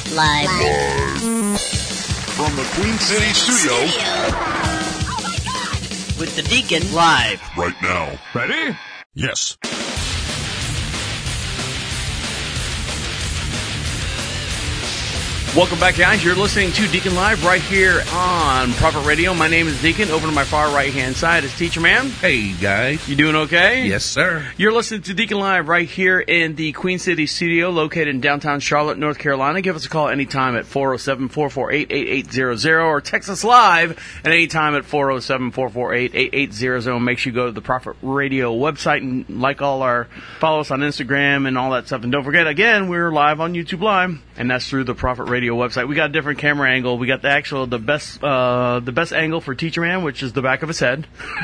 Live. From the Queen City studio. Oh my God! With the Deacon live. Right now. Ready? Yes. Welcome back, guys. You're listening to Deacon Live right here on Prophet Radio. My name is Deacon. Over to my far right-hand side is Teacher Man. Hey, guys. You doing okay? Yes, sir. You're listening to Deacon Live right here in the Queen City studio located in downtown Charlotte, North Carolina. Give us a call anytime at 407-448-8800 or text us live at any time at 407-448-8800. Make sure you go to the Prophet Radio website and follow us on Instagram and all that stuff. And don't forget, again, we're live on YouTube Live, and that's through the Prophet Radio website. We got a different camera angle. We got the best angle for Teacher Man, which is the back of his head.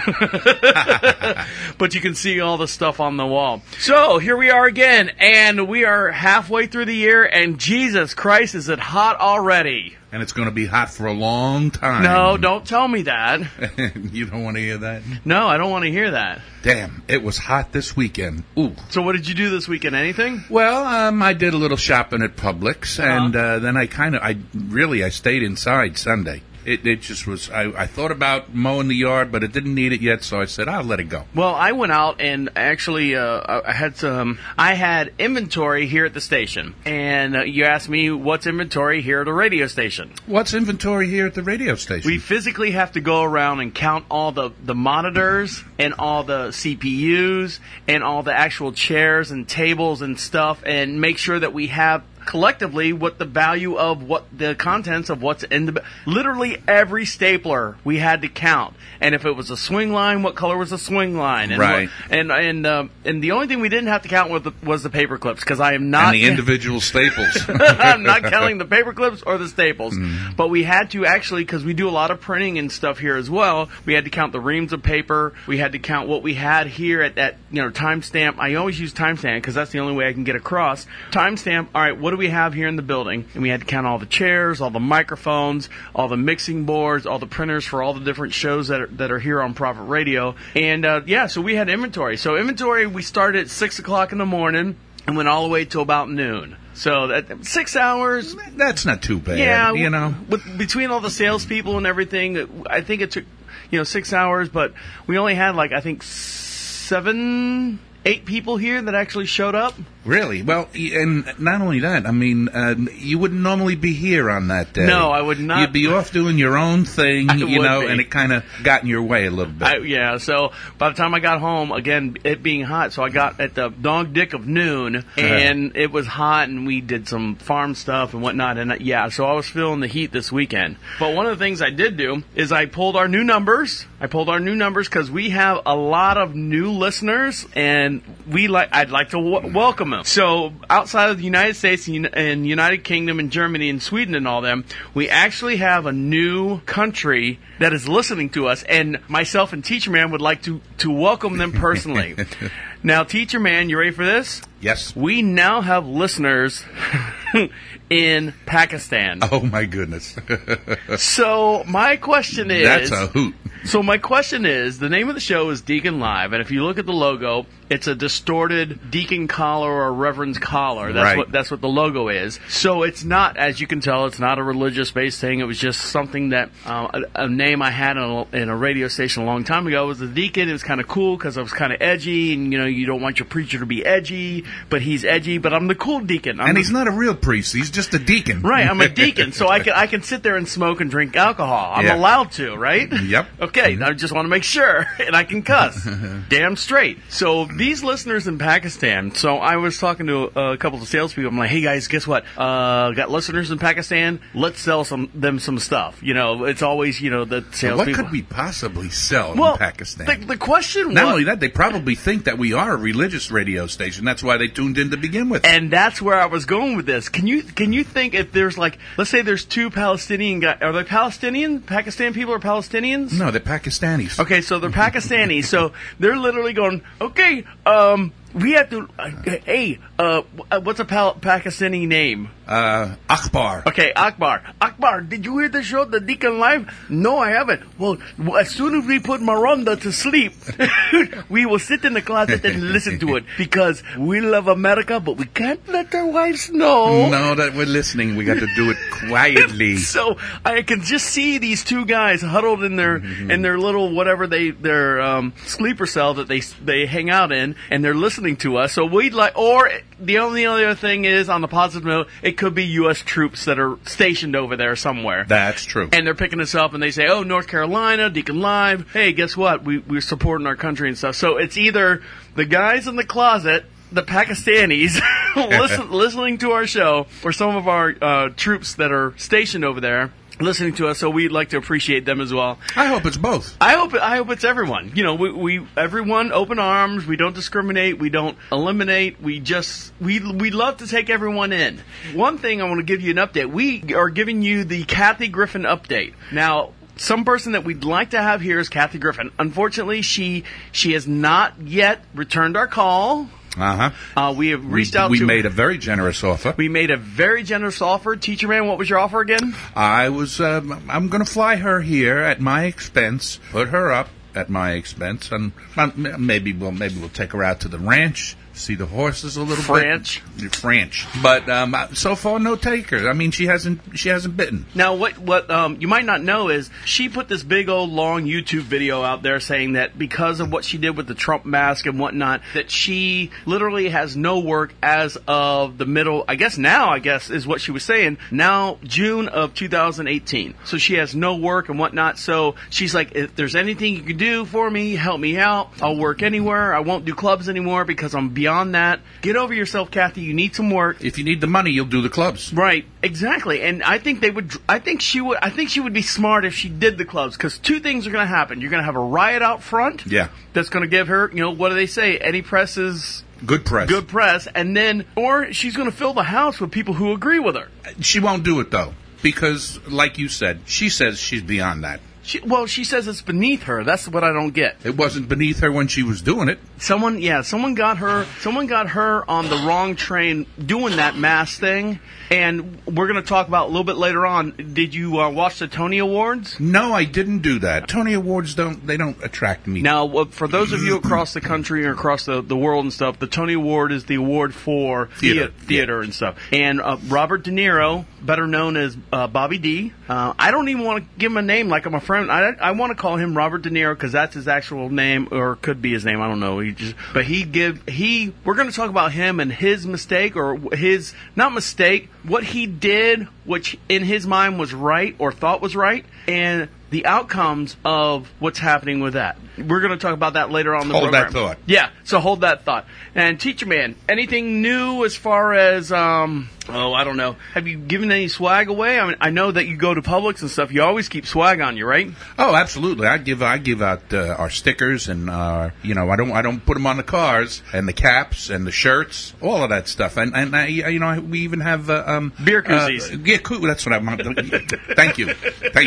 But you can see all the stuff on the wall. So here we are again, and we are halfway through the year, and Jesus Christ, is it hot already? And it's going to be hot for a long time. No, don't tell me that. You don't want to hear that? No, I don't want to hear that. Damn, it was hot this weekend. Ooh. So what did you do this weekend? Anything? Well, I did a little shopping at Publix, and then I stayed inside Sunday. It just was, I thought about mowing the yard, but it didn't need it yet, so I said, I'll let it go. Well, I went out and actually, I had inventory here at the station. And you asked me, what's inventory here at the radio station? What's inventory here at the radio station? We physically have to go around and count all the monitors and all the CPUs and all the actual chairs and tables and stuff and make sure that we have collectively what the value of what the contents of what's in the literally every stapler we had to count, and if it was a swing line, what color was the swing line, and right, and the only thing we didn't have to count was the paper clips, because I am not and the individual staples. I'm not counting the paper clips or the staples, but we had to actually, because we do a lot of printing and stuff here as well, we had to count the reams of paper, we had to count what we had here at that timestamp. I always use timestamp because that's the only way I can get across timestamp. All right, what do we have here in the building? And we had to count all the chairs, all the microphones, all the mixing boards, all the printers for all the different shows that are here on Prophet Radio. And so we had inventory. So inventory, we started at 6 o'clock in the morning and went all the way till about noon. So that 6 hours. That's not too bad. Yeah, between all the salespeople and everything, I think it took 6 hours, but we only had 8 people here that actually showed up. Really? Well, and not only that, I mean, you wouldn't normally be here on that day. No, I would not. You'd be off doing your own thing, and it kind of got in your way a little bit. So by the time I got home, again, it being hot, so I got at the dog dick of noon, and it was hot, and we did some farm stuff and whatnot, and so I was feeling the heat this weekend. But one of the things I did do is I pulled our new numbers. Because we have a lot of new listeners, and I'd like to welcome them. So outside of the United States and United Kingdom and Germany and Sweden and all them, we actually have a new country that is listening to us, and myself and Teacher Man would like to welcome them personally. Now, Teacher Man, you ready for this? Yes. We now have listeners in Pakistan. Oh, my goodness. So my question is... That's a hoot. So my question is, the name of the show is Deacon Live, and if you look at the logo, it's a distorted deacon collar or a reverend's collar. That's what the logo is. So it's not, as you can tell, it's not a religious-based thing. It was just something that, a name I had in a radio station a long time ago. It was the deacon. It was kind of cool because I was kind of edgy, and, you don't want your preacher to be edgy, but he's edgy, but I'm the cool deacon. He's not a real priest. He's just a deacon. Right, I'm a deacon, so I can sit there and smoke and drink alcohol. I'm allowed to, right? Yep. Okay, I just want to make sure, and I can cuss. Damn straight. So these listeners in Pakistan, so I was talking to a couple of salespeople. I'm like, hey guys, guess what? Got listeners in Pakistan. Let's sell them some stuff. It's always, the salespeople. What could we possibly sell in Pakistan? The question was... Not only that, they probably think that we are a religious radio station. That's why they tuned in to begin with. And that's where I was going with this. Can you think if there's let's say there's two Palestinian guys. Are they Palestinian? Pakistan people are Palestinians? No, they're Pakistanis. Okay, so they're Pakistanis. So they're literally going, okay, we have to. What's a Pakistani name? Akbar. Okay, Akbar. Akbar, did you hear the show, The Deacon Live? No, I haven't. Well, as soon as we put Miranda to sleep, we will sit in the closet and listen to it because we love America, but we can't let our wives know. No, that we're listening. We got to do it quietly. So I can just see these two guys huddled in their little whatever their sleeper cell that they hang out in, and they're listening to us. So we'd like, or the only other thing is, on the positive note, it could be U.S. troops that are stationed over there somewhere. That's true. And they're picking us up, and they say, "Oh, North Carolina, Deacon Live. Hey, guess what? We're supporting our country and stuff." So it's either the guys in the closet, the Pakistanis, listening to our show, or some of our troops that are stationed over there listening to us. So we'd like to appreciate them as well. I hope it's both. I hope it's everyone. You know, we everyone, open arms. We don't discriminate. We don't eliminate. We love to take everyone in. One thing I want to give you an update. We are giving you the Kathy Griffin update. Now, some person that we'd like to have here is Kathy Griffin. Unfortunately, she has not yet returned our call. We have reached out to her. We made a very generous offer. We made a very generous offer. Teacher man, what was your offer again? I'm going to fly her here at my expense, put her up at my expense, and maybe we'll take her out to the ranch, see the horses a little bit. French. But so far, no takers. I mean, she hasn't bitten. Now, what you might not know is she put this big old long YouTube video out there saying that because of what she did with the Trump mask and whatnot, that she literally has no work as of the middle. I guess is what she was saying. Now, June of 2018. So she has no work and whatnot. So she's like, if there's anything you can do for me, help me out. I'll work anywhere. I won't do clubs anymore because I'm beyond that. Get over yourself, Kathy. You need some work. If you need the money, you'll do the clubs. Right, exactly. And I think she would be smart if she did the clubs, because two things are going to happen. You're going to have a riot out front. Yeah. That's going to give her, what do they say? Any press is good press. Good press. And then, or she's going to fill the house with people who agree with her. She won't do it, though, because, like you said, she says she's beyond that. She says it's beneath her. That's what I don't get. It wasn't beneath her when she was doing it. Someone got her on the wrong train doing that mass thing. And we're going to talk about a little bit later on. Did you watch the Tony Awards? No, I didn't do that. Tony Awards don't attract me. Now, for those of you across the country or across the world and stuff, the Tony Award is the award for theater and stuff. And Robert De Niro, better known as Bobby D. I don't even want to give him a name like I'm a friend. I want to call him Robert De Niro because that's his actual name, or could be his name. I don't know. We're going to talk about him and his mistake, or his not mistake, what he did, which in his mind was right or thought was right, and the outcomes of what's happening with that. We're going to talk about that later on in the program. Hold that thought. Yeah, so hold that thought. And Teacher Man, anything new as far as, I don't know. Have you given any swag away? I mean, I know that you go to Publix and stuff. You always keep swag on you, right? Oh, absolutely. I give out our stickers, and I don't put them on the cars, and the caps and the shirts, all of that stuff. And we even have beer koozies. Yeah, cool. That's what I want. Thank you.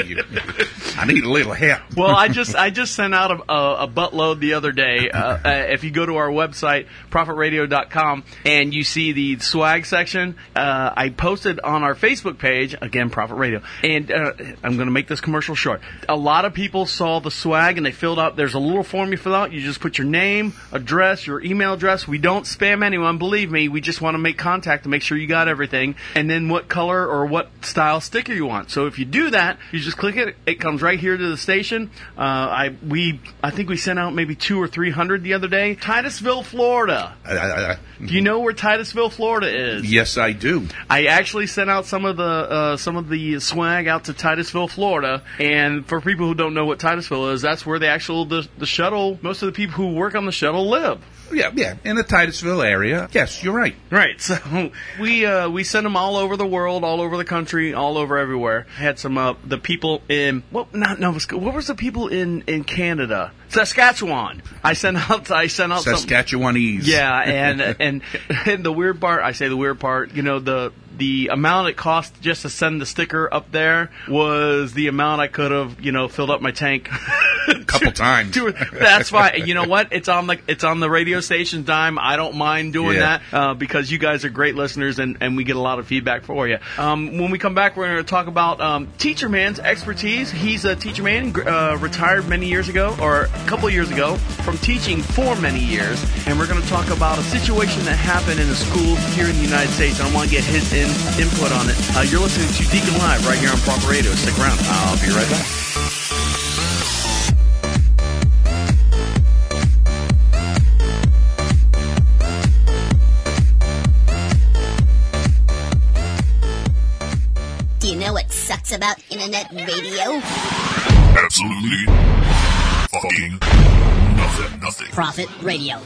I need a little help. Well, I just sent out a buttload the other day. If you go to our website, ProfitRadio.com, and you see the swag section, I posted on our Facebook page, again, Profit Radio, and I'm going to make this commercial short. A lot of people saw the swag, and they filled out, there's a little form you fill out. You just put your name, address, your email address. We don't spam anyone, believe me. We just want to make contact to make sure you got everything, and then what color or what style sticker you want. So if you do that, you just click it. It comes right here to the station. I think we sent out maybe 200 or 300 the other day. Titusville, Florida. Do you know where Titusville, Florida is? Yes, I do. I actually sent out some of the swag out to Titusville, Florida. And for people who don't know what Titusville is, that's where the shuttle. Most of the people who work on the shuttle live. Yeah, in the Titusville area. Yes, you're right. Right. So we sent them all over the world, all over the country, all over everywhere. Had some the people in not Nova Scotia. What was the people in Canada? Saskatchewan. I sent out Saskatchewanese. Yeah, and the weird part. I say the weird part. The amount it cost just to send the sticker up there was the amount I could have, filled up my tank A couple times. That's fine. You know what? It's on the radio station dime. I don't mind doing that because you guys are great listeners and we get a lot of feedback for you. When we come back, we're going to talk about Teacher Man's expertise. He's a teacher man, retired many years ago, or a couple of years ago, from teaching for many years. And we're going to talk about a situation that happened in a school here in the United States. I want to get his input on it. You're listening to Deacon Live right here on Proper Radio. Stick around. I'll be right back. Do you know what sucks about internet radio? Absolutely fucking nothing. Profit Radio.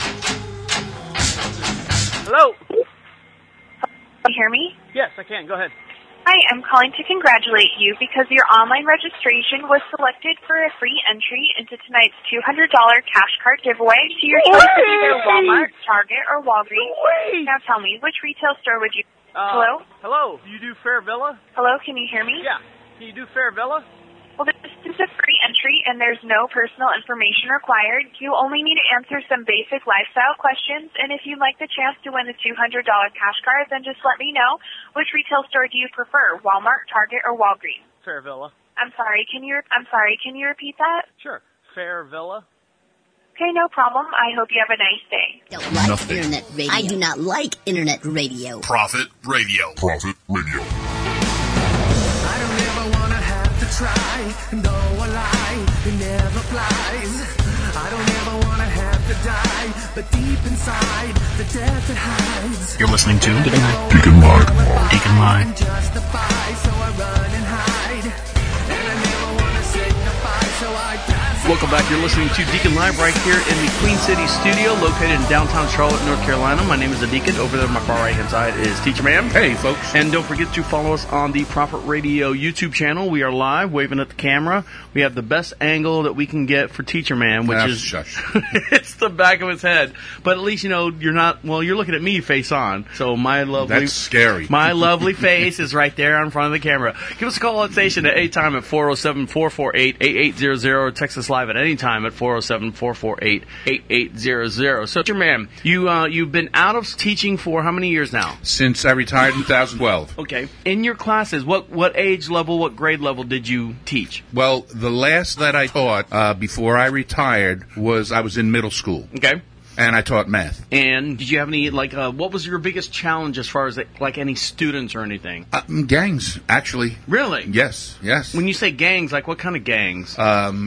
Hello. Can you hear me? Yes, I can. Go ahead. Hi, I'm calling to congratulate you because your online registration was selected for a free entry into tonight's $200 cash card giveaway to your choice of either Walmart, Target, or Walgreens. Now tell me, which retail store would you... Hello? Hello. Do you do Fair Villa? Hello, can you hear me? Yeah. Can you do Fair Villa? Well, this is a free entry, and there's no personal information required. You only need to answer some basic lifestyle questions, and if you'd like the chance to win the $200 cash card, then just let me know. Which retail store do you prefer, Walmart, Target, or Walgreens? Fair Villa. I'm sorry, can you repeat that? Sure. Fair Villa. Okay, no problem. I hope you have a nice day. Don't like Nothing. internet radio. I do not like internet radio. Profit Radio. Profit Radio. I don't ever wanna have to try, no a lie, it never flies. I don't ever wanna have to die, but deep inside, the death that hides. You're listening to Deacon Live. Deacon Live. Justify, so I run and hide, and I never wanna signify, so I pass. Welcome back. You're listening to Deacon Live right here in the Queen City studio located in downtown Charlotte, North Carolina. My name is the Deacon. Over there on my far right-hand side is Teacher Man. Hey, folks. And don't forget to follow us on the Prophet Radio YouTube channel. We are live, waving at the camera. We have the best angle that we can get for Teacher Man, which is shush. it's the back of his head. But at least, you know, you're not, well, you're looking at me face on. So my lovely... That's scary. My lovely face is right there in front of the camera. Give us a call at station at any time at 407-448-8800 or text us live at any time at 407-448-8800. So, Teacher Man, you've been out of teaching for how many years now? Since I retired in 2012. Okay. In your classes, what age level, what grade level did you teach? Well, the last that I taught before I retired I was in middle school. Okay. And I taught math. And did you have any, what was your biggest challenge as far as, any students or anything? Gangs, actually. Really? Yes. When you say gangs, what kind of gangs?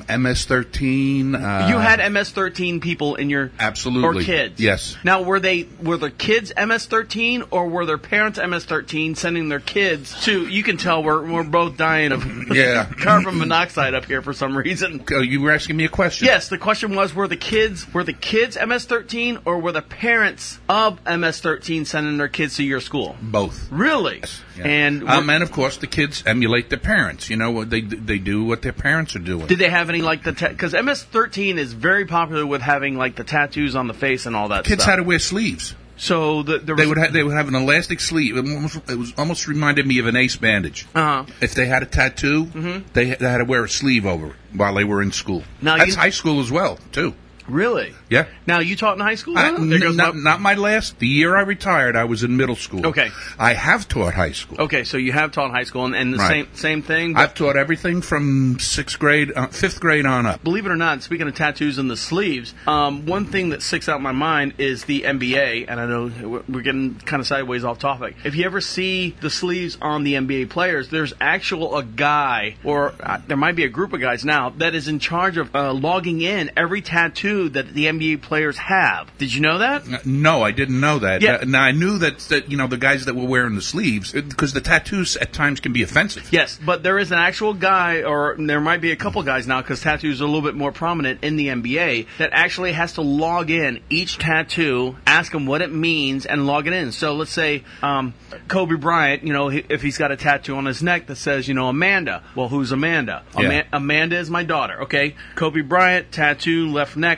MS-13. You had MS-13 people in your... Absolutely. Or kids? Yes. Now, were the kids MS-13, or were their parents MS-13 sending their kids to... You can tell we're both dying of carbon monoxide up here for some reason. You were asking me a question. Yes, the question was, were the kids MS-13, or were the parents of MS-13 sending their kids to your school? Both. Really? Yes. Yeah. And of course, the kids emulate their parents. You know, they do what their parents are doing. Did they have any, because MS-13 is very popular with having, the tattoos on the face and all that Kids stuff. had to wear sleeves. So they would have an elastic sleeve. It was almost reminded me of an ace bandage. Uh-huh. If they had a tattoo, they had to wear a sleeve over it while they were in school. Now, that's high school as well, too. Really? Yeah. Now, you taught in high school? Not my last. The year I retired, I was in middle school. Okay. I have taught high school. Okay, so you have taught high school, and the same thing? I've taught everything from 5th grade on up. Believe it or not, speaking of tattoos and the sleeves, one thing that sticks out in my mind is the NBA, and I know we're getting kind of sideways off topic. If you ever see the sleeves on the NBA players, there's a guy, or there might be a group of guys now, that is in charge of logging in every tattoo that the NBA players have. Did you know that? No, I didn't know that. Yeah. Now, I knew that the guys that were wearing the sleeves, because the tattoos at times can be offensive. Yes, but there is an actual guy, or there might be a couple guys now, because tattoos are a little bit more prominent in the NBA, that actually has to log in each tattoo, ask him what it means, and log it in. So let's say Kobe Bryant, if he's got a tattoo on his neck that says, Amanda. Well, who's Amanda? Yeah. Amanda is my daughter, okay? Kobe Bryant, tattoo, left neck,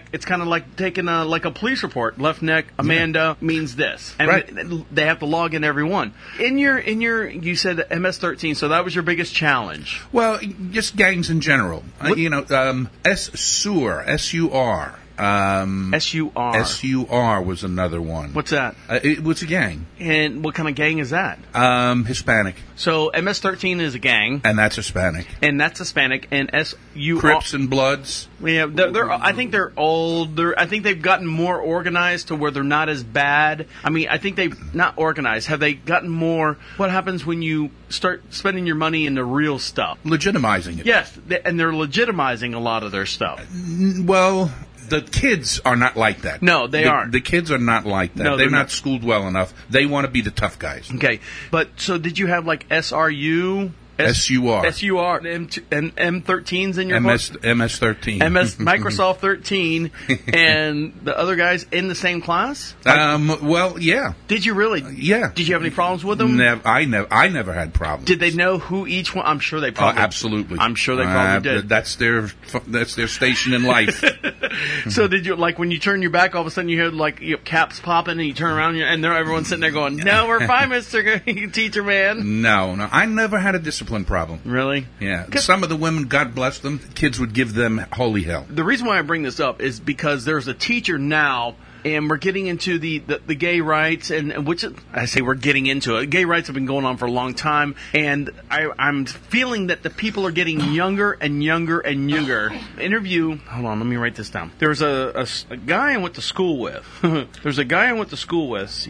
neck, it's kind of like taking like a police report. Left neck, Amanda means this. And Right. they have to log in every one. In your, you said MS-13, so that was your biggest challenge. Well, just gangs in general. S-SUR, S-U-R. S-U-R. S-U-R was another one. What's that? It was a gang. And what kind of gang is that? Hispanic. So MS-13 is a gang. And that's Hispanic. And that's Hispanic. And S-U-R. Crips and Bloods. Yeah, I think they're old. I think they've gotten more organized to where they're not as bad. I mean, I think they've not organized. Have they gotten more? What happens when you start spending your money into real stuff? Legitimizing it. Yes, and they're legitimizing a lot of their stuff. Well, the kids are not like that. No, they aren't. The kids are not like that. No, they're they're not not. schooled well enough. They want to be the tough guys. Okay, but so did you have like SRU? S-U-R. S-U-R. And M13s in your book? MS-13. Microsoft 13, and the other guys in the same class? Well, yeah. Did you really? Yeah. Did you have any problems with them? I never had problems. Did they know who each one? I'm sure they probably. Absolutely. I'm sure they probably did. That's their station in life. So did you, like, when you turn your back, all of a sudden you hear like caps popping, and you turn around and everyone's sitting there going, "No, we're fine, Mr. Teacher Man." No, I never had a discipline problem. Really? Yeah. Some of the women, God bless them, kids would give them holy hell. The reason why I bring this up is because there's a teacher now, and we're getting into the gay rights, and which I say we're getting into it. Gay rights have been going on for a long time, and I'm feeling that the people are getting younger and younger and younger. Interview. Hold on, let me write this down. There's a guy I went to school with. There's a guy I went to school with.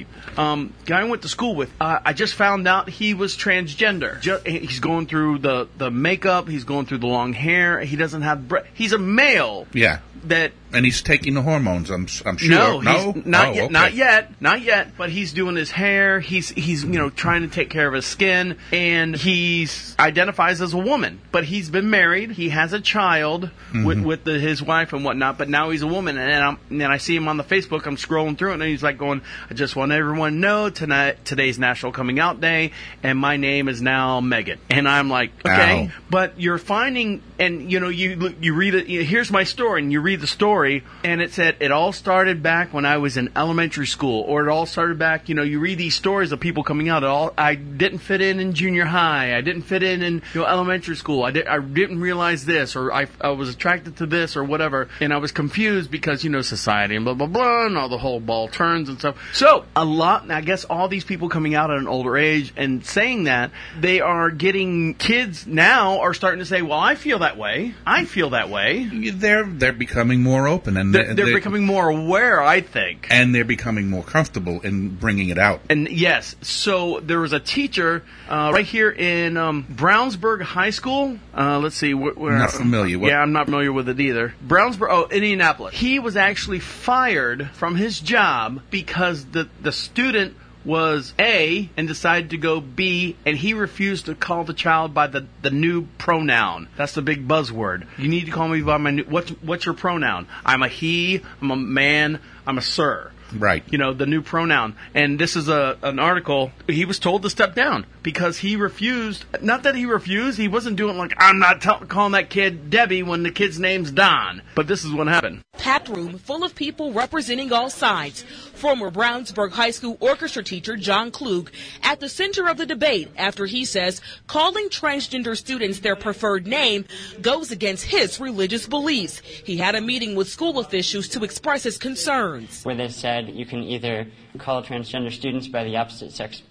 I just found out he was transgender. He's going through the makeup. He's going through the long hair. He doesn't have he's a male. Yeah. And he's taking the hormones. I'm sure. No, not yet. Okay. Not yet. But he's doing his hair. He's trying to take care of his skin, and he identifies as a woman. But he's been married. He has a child with his wife and whatnot. But now he's a woman, and I see him on the Facebook. I'm scrolling through it, and he's like going, "I just want everyone to know today's National Coming Out Day, and my name is now Megan." And I'm like, okay, Ow. but you're finding, and you read it. Here's my story, and you read the story, and it said it all started back when I was in elementary school, or it all started back. You read these stories of people coming out. I didn't fit in junior high. I didn't fit in elementary school. I didn't realize this, or I was attracted to this, or whatever, and I was confused because society and blah blah blah, and all the whole ball turns and stuff. So a lot. I guess all these people coming out at an older age and saying that, they are getting, kids now are starting to say, "Well, I feel that way. I feel that way." They're becoming more open, and they're becoming more aware, I think. And they're becoming more comfortable in bringing it out. And yes, so there was a teacher right here in Brownsburg High School. Let's see. Not familiar. Yeah, I'm not familiar with it either. Indianapolis. He was actually fired from his job because the student was A and decided to go B, and he refused to call the child by the new pronoun. That's the big buzzword. You need to call me by my new... What's your pronoun? I'm a he, I'm a man, I'm a sir. Right. The new pronoun. And this is an article. He was told to step down because he refused. Not that he refused. He wasn't doing like, I'm not calling that kid Debbie when the kid's name's Don. But this is what happened. Packed room full of people representing all sides. Former Brownsburg High School orchestra teacher John Klug at the center of the debate after he says calling transgender students their preferred name goes against his religious beliefs. He had a meeting with school officials to express his concerns. Where they said you can either call transgender students by the opposite sex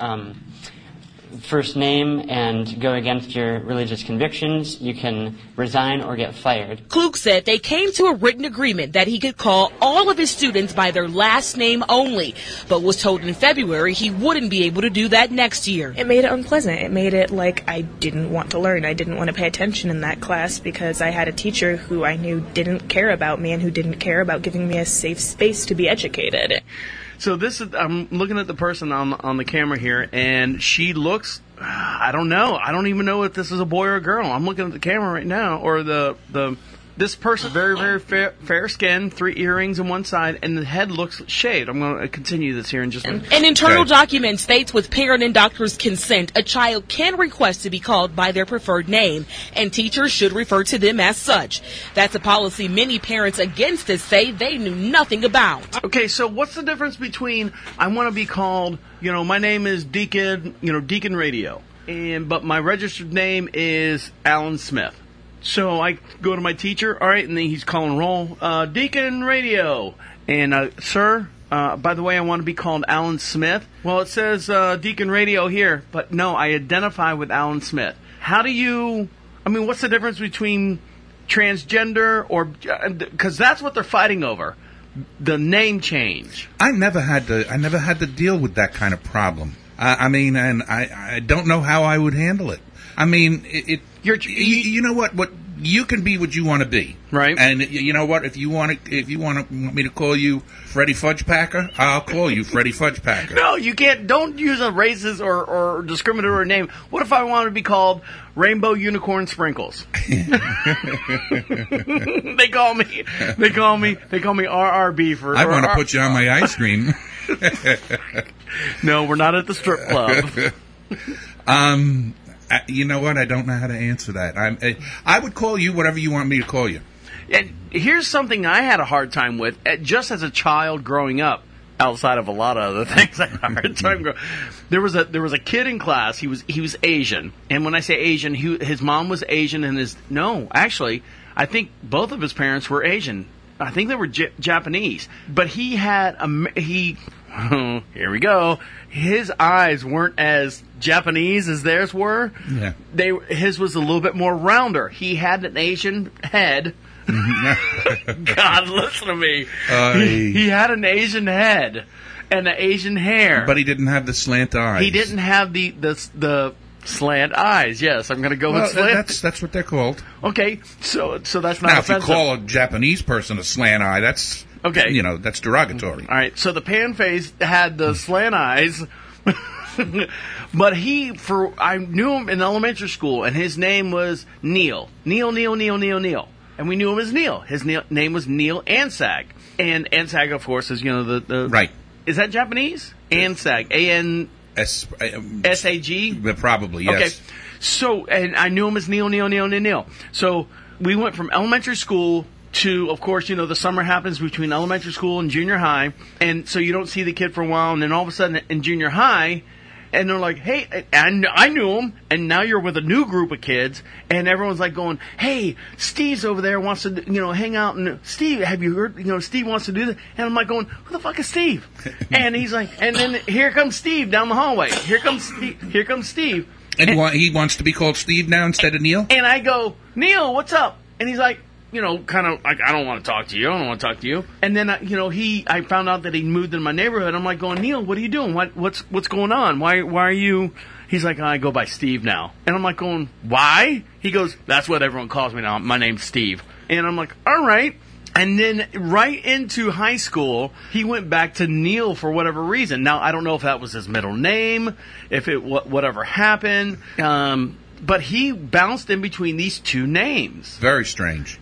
first name and go against your religious convictions, you can resign or get fired. Klug said they came to a written agreement that he could call all of his students by their last name only, but was told in February he wouldn't be able to do that next year. It made it unpleasant. It made it like I didn't want to learn. I didn't want to pay attention in that class because I had a teacher who I knew didn't care about me and who didn't care about giving me a safe space to be educated. So I'm looking at the person on the camera here, and she looks, I don't know. I don't even know if this is a boy or a girl. I'm looking at the camera right now, or this This person, very, very fair skin, 3 earrings on one side, and the head looks shaved. I'm going to continue this here in just a minute. An internal document states with parent and doctor's consent, a child can request to be called by their preferred name, and teachers should refer to them as such. That's a policy many parents against it say they knew nothing about. Okay, so what's the difference between I want to be called, my name is Deacon, Deacon Radio, but my registered name is Alan Smith. So I go to my teacher, all right, and then he's calling roll, Deacon Radio. And, sir, by the way, I want to be called Alan Smith. Well, it says Deacon Radio here, but no, I identify with Alan Smith. What's the difference between transgender because that's what they're fighting over, the name change. I never had to deal with that kind of problem. And I don't know how I would handle it. You know what you can be what you want to be, right? And you know what, if you want me to call you Freddie Fudgepacker, I'll call you Freddie Fudgepacker. No, you can't. Don't use a racist or discriminatory name. What if I wanted to be called Rainbow Unicorn Sprinkles? They call me RRB for. I want to put you on my ice cream. No, we're not at the strip club. You know what? I don't know how to answer that. I would call you whatever you want me to call you. And here's something I had a hard time with, just as a child growing up. Outside of a lot of other things, I had a hard time growing. There was a kid in class. He was Asian, and when I say Asian, his mom was Asian, and I think both of his parents were Asian. I think they were Japanese, but he had here we go. His eyes weren't as Japanese as theirs were. Yeah. His was a little bit more rounder. He had an Asian head. God, listen to me. He had an Asian head and an Asian hair, but he didn't have the slant eyes. He didn't have the slant eyes. Yes, I'm going to go with slant. That's what they're called. Okay, so that's not now. Offensive. If you call a Japanese person a slant eye, that's okay. That's derogatory. All right. So the pan face had the slant eyes, but I knew him in elementary school, and his name was Neil. Neil. And we knew him as Neil. His name was Neil Ansag. And Ansag, of course, is, the... Right. Is that Japanese? Ansag. A-N-S-A-G? Probably, yes. Okay. So, and I knew him as Neil. So, we went from elementary school to, of course, the summer happens between elementary school and junior high. And so you don't see the kid for a while. And then all of a sudden in junior high... And they're like, hey, and I knew him, and now you're with a new group of kids, and everyone's like going, hey, Steve's over there, wants to, hang out, and Steve, have you heard, Steve wants to do that, and I'm like going, who the fuck is Steve? And he's like, and then here comes Steve down the hallway, here comes Steve. And he wants to be called Steve now instead of Neil? And I go, Neil, what's up? And he's like, kind of like, I don't want to talk to you. And then, I found out that he moved in my neighborhood. I'm like going, Neil, what are you doing? What's going on? Why are you? He's like, I go by Steve now. And I'm like going, why? He goes, that's what everyone calls me now. My name's Steve. And I'm like, all right. And then right into high school, he went back to Neil for whatever reason. Now, I don't know if that was his middle name, if it whatever happened. But he bounced in between these two names. Very strange.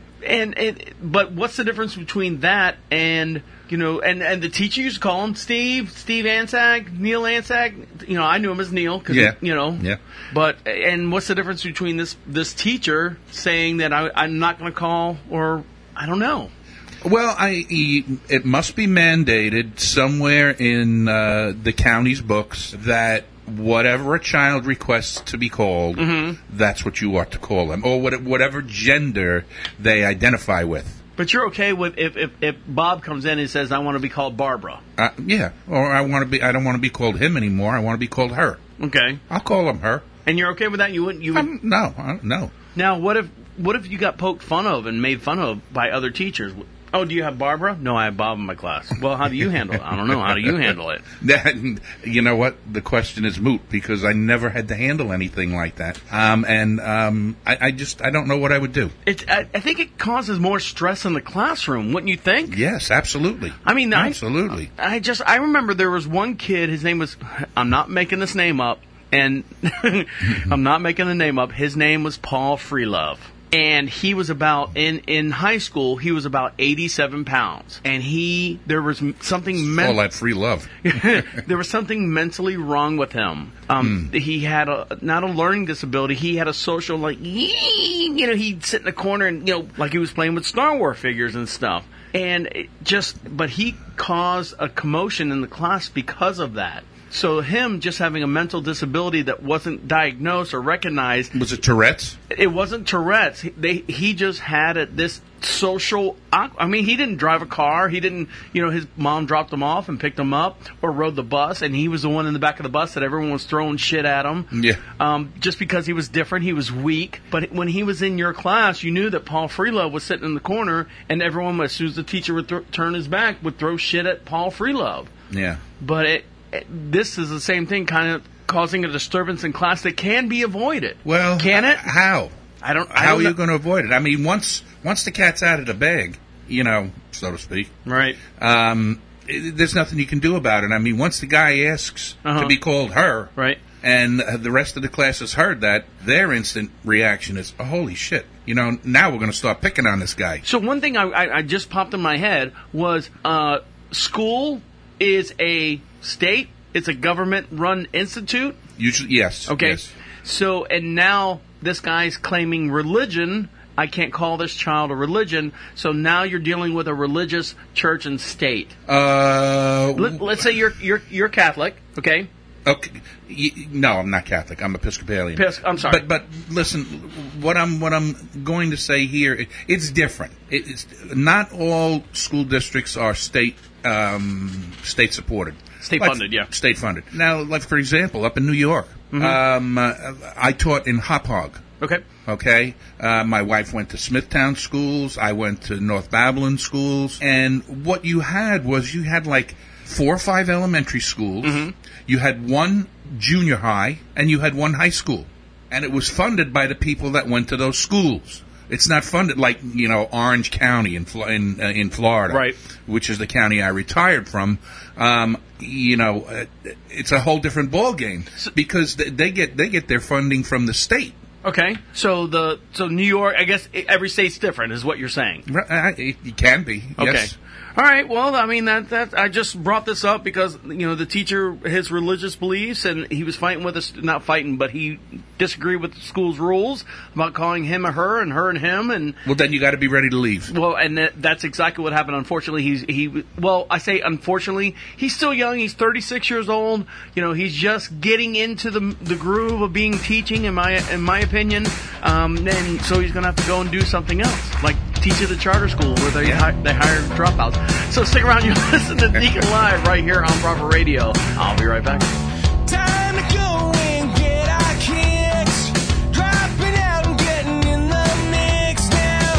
But what's the difference between that and and the teacher used to call him Steve Ansag, Neil Ansag. I knew him as Neil Yeah. But and what's the difference between this teacher saying that I'm not going to call, or I don't know. Well, it must be mandated somewhere in the county's books that whatever a child requests to be called, that's what you ought to call them, or whatever gender they identify with. But you're okay with if Bob comes in and says, I want to be called Barbara. Yeah, or I don't want to be called him anymore. I want to be called her. Okay. I'll call him her. And you're okay with that? You wouldn't? No. Now, what if you got poked fun of and made fun of by other teachers? Oh, do you have Barbara? No, I have Bob in my class. Well, how do you handle it? I don't know. How do you handle it? You know what? The question is moot because I never had to handle anything like that. I don't know what I would do. I think it causes more stress in the classroom, wouldn't you think? Yes, absolutely. I mean, absolutely. I remember there was one kid. His name was. I'm not making this name up, and I'm not making the name up. His name was Paul Freelove. And he was about, in high school, he was about 87 pounds. And there was something... all that free love. There was something mentally wrong with him. He had not a learning disability, he had a social, he'd sit in the corner and, like he was playing with Star Wars figures and stuff. And but he caused a commotion in the class because of that. So him just having a mental disability that wasn't diagnosed or recognized. Was it Tourette's? It wasn't Tourette's. He just had this social... I mean, he didn't drive a car. He didn't... his mom dropped him off and picked him up or rode the bus, and he was the one in the back of the bus that everyone was throwing shit at him. Yeah. Just because he was different, he was weak. But when he was in your class, you knew that Paul Freelove was sitting in the corner, and everyone, as soon as the teacher would turn his back, would throw shit at Paul Freelove. Yeah. But this is the same thing, kind of causing a disturbance in class that can be avoided. Well, can it? How? How are you going to avoid it? I mean, once the cat's out of the bag, so to speak. Right. There's nothing you can do about it. I mean, once the guy asks to be called her, right, and the rest of the class has heard that, their instant reaction is, oh, holy shit. Now we're going to start picking on this guy. So one thing I just popped in my head was school is a state, it's a government-run institute. Usually, yes. Okay. Yes. So, and now this guy's claiming religion. I can't call this child a religion. So now you're dealing with a religious church and state. Let's say you're Catholic. Okay. Okay. No, I'm not Catholic. I'm Episcopalian. I'm sorry. But listen, what I'm going to say here, it's different. It's not all school districts are state supported. State funded, yeah. State funded. Now, like for example, up in New York, I taught in Hop Hog. Okay. Okay. My wife went to Smithtown schools. I went to North Babylon schools. And what you had like 4 or 5 elementary schools. Mm-hmm. You had 1 junior high, and you had 1 high school. And it was funded by the people that went to those schools. It's not funded like, Orange County in Florida, right, which is the county I retired from. It's a whole different ballgame because they get their funding from the state. Okay, so New York, I guess every state's different, is what you're saying. It can be. Okay. Yes. All right. Well, I mean that I just brought this up because the teacher, his religious beliefs, and he was fighting with us, not fighting, but he disagreed with the school's rules about calling him a her and her and him, and well, then you got to be ready to leave. Well, and that's exactly what happened. Unfortunately, I say unfortunately, he's still young. He's 36 years old. He's just getting into the groove of being teaching, in my opinion. And so he's gonna have to go and do something else, like teach at a charter school where they hire dropouts. So stick around, you listen to Deacon Live right here on Proper Radio. I'll be right back. Time to go and get our kicks, dropping out and getting in the mix now.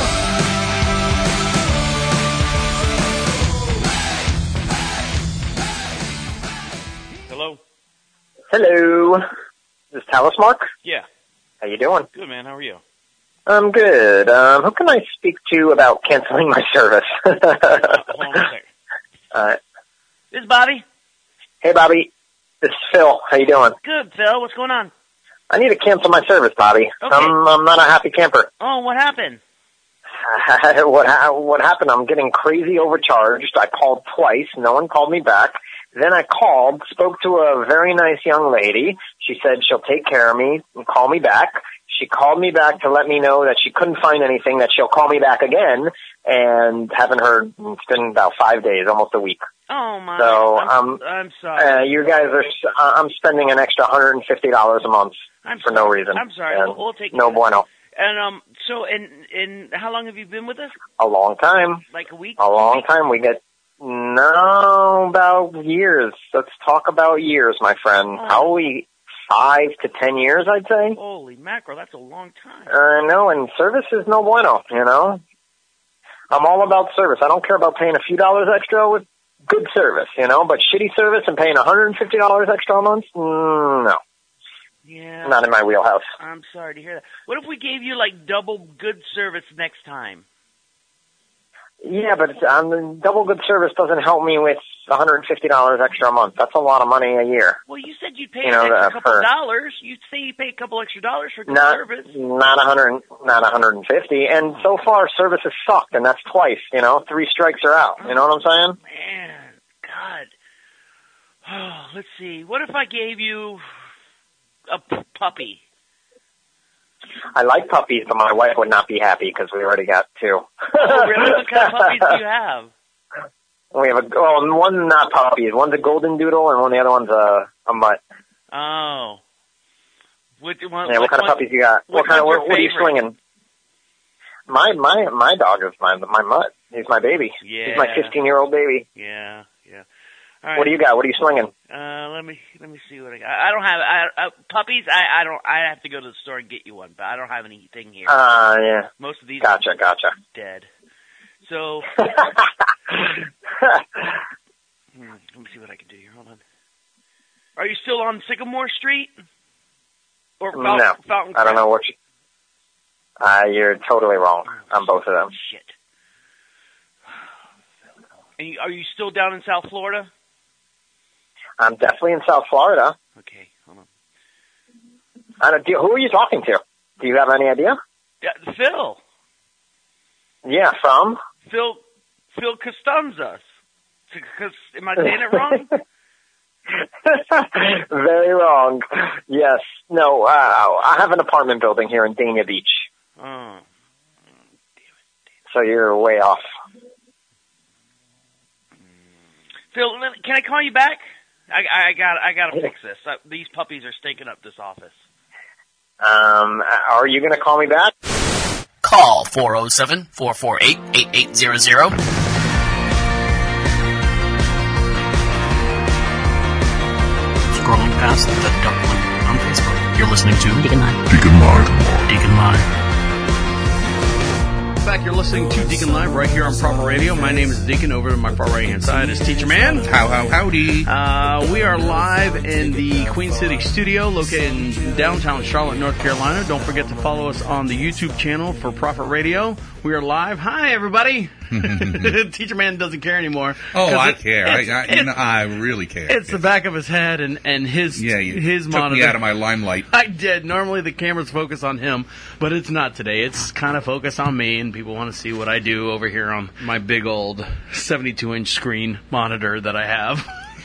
Hello? Hello. Is this Talis Mark? Yeah. How you doing? Good, man. How are you? I'm good. Who can I speak to about canceling my service? Hold on a second. This is Bobby. Hey, Bobby. This is Phil. How you doing? Good, Phil. What's going on? I need to cancel my service, Bobby. Okay. I'm not a happy camper. Oh, what happened? What happened? I'm getting crazy overcharged. I called twice. No one called me back. Then I called, spoke to a very nice young lady. She said she'll take care of me and call me back. She called me back to let me know that she couldn't find anything, that she'll call me back again, and haven't heard. It's been about 5 days, almost a week. Oh, my. So, I'm sorry. You guys I'm spending an extra $150 a month for no reason. I'm sorry. We'll take no bueno. And, so, and how long have you been with us? A long time. Like a week? A long time. About years. Let's talk about years, my friend. Oh. Probably 5 to 10 years, I'd say. Holy mackerel, that's a long time. I know, and service is no bueno, I'm all about service. I don't care about paying a few dollars extra with good service, but shitty service and paying $150 extra a month? No. Yeah. Not in my wheelhouse. I'm sorry to hear that. What if we gave you, double good service next time? Yeah, but double good service doesn't help me with $150 extra a month. That's a lot of money a year. Well, you said you'd pay an extra couple dollars. You'd say you pay a couple extra dollars for good service. Not $150. And so far, service has sucked, and that's twice. 3 strikes are out. You know what I'm saying? Man, God. Oh, let's see. What if I gave you a puppy? I like puppies, but my wife would not be happy because we already got 2. Oh, really? What kind of puppies do you have? We have one's not puppies. One's a golden doodle, and the other one's a mutt. Oh. What kind of puppies you got? What are you swinging? My dog is my mutt. He's my baby. Yeah. He's my 15-year-old baby. Yeah. All right. What do you got? What are you swinging? Let me see what I got. I don't have puppies. I don't. I have to go to the store and get you one, but I don't have anything here. Yeah. Most of these gotcha. are dead. So let me see what I can do here. Hold on. Are you still on Sycamore Street? Or no, Fountain I don't know what you're totally wrong on both of them. Shit. And are you still down in South Florida? I'm definitely in South Florida. Okay, hold on. Who are you talking to? Do you have any idea? Yeah, Phil. Yeah, from? Phil Costanza. Am I saying it wrong? Very wrong. Yes. No, I have an apartment building here in Dania Beach. Oh. Damn it. So you're way off. Phil, can I call you back? I gotta fix this. These puppies are stinking up this office. Are you gonna call me back? Call 407-448-8800. Scrolling past the duck link on Facebook. You're listening to Deacon Live. Back, you're listening to Deacon Live right here on Proper Radio. My name is Deacon. Over to my far right-hand side is Teacher Man. Howdy. We are live in the Queen City studio located in downtown Charlotte, North Carolina. Don't forget to follow us on the YouTube channel for Proper Radio. We are live. Hi, everybody. Teacher Man doesn't care anymore. Oh, I care. I really care. It's the back of his head and his his took monitor. Me out of my limelight. I did. Normally the cameras focus on him, but it's not today. It's kind of focused on me, and people want to see what I do over here on my big old 72-inch screen monitor that I have.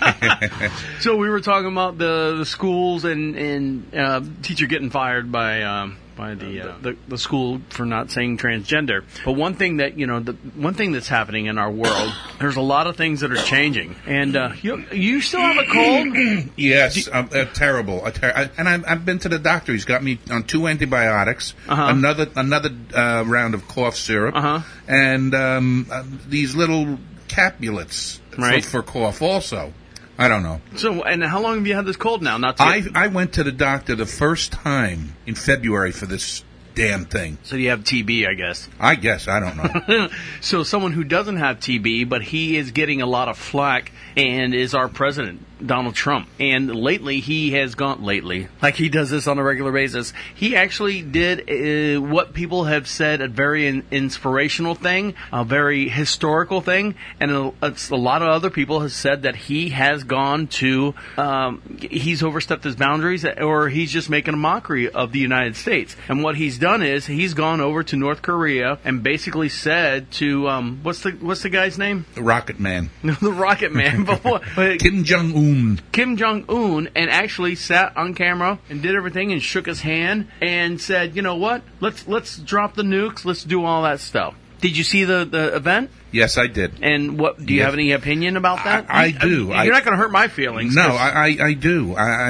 So we were talking about the schools and teacher getting fired by the school for not saying transgender. But one thing that one thing that's happening in our world, there's a lot of things that are changing. And you still have a cold? Yes, terrible. And I've been to the doctor. He's got me on 2 antibiotics, another round of cough syrup, and these little capulets for cough also. I don't know. So, and how long have you had this cold now? I went to the doctor the first time in February for this damn thing. So you have TB, I guess. I don't know. So someone who doesn't have TB, but he is getting a lot of flack, and is our president, Donald Trump. And lately, he has gone, like he does this on a regular basis, he actually did what people have said, a very inspirational thing, a very historical thing, and a lot of other people have said that he has gone to, he's overstepped his boundaries, or he's just making a mockery of the United States. And what he's done is, he's gone over to North Korea and basically said to, what's the guy's name? The Rocket Man. The Rocket Man. But Kim Jong-un. Kim Jong-un, and actually sat on camera and did everything and shook his hand and said, you know what, let's drop the nukes, let's do all that stuff. Did you see the event? Yes, I did. And what do you have any opinion about that? I do. You're not going to hurt my feelings. No, I do.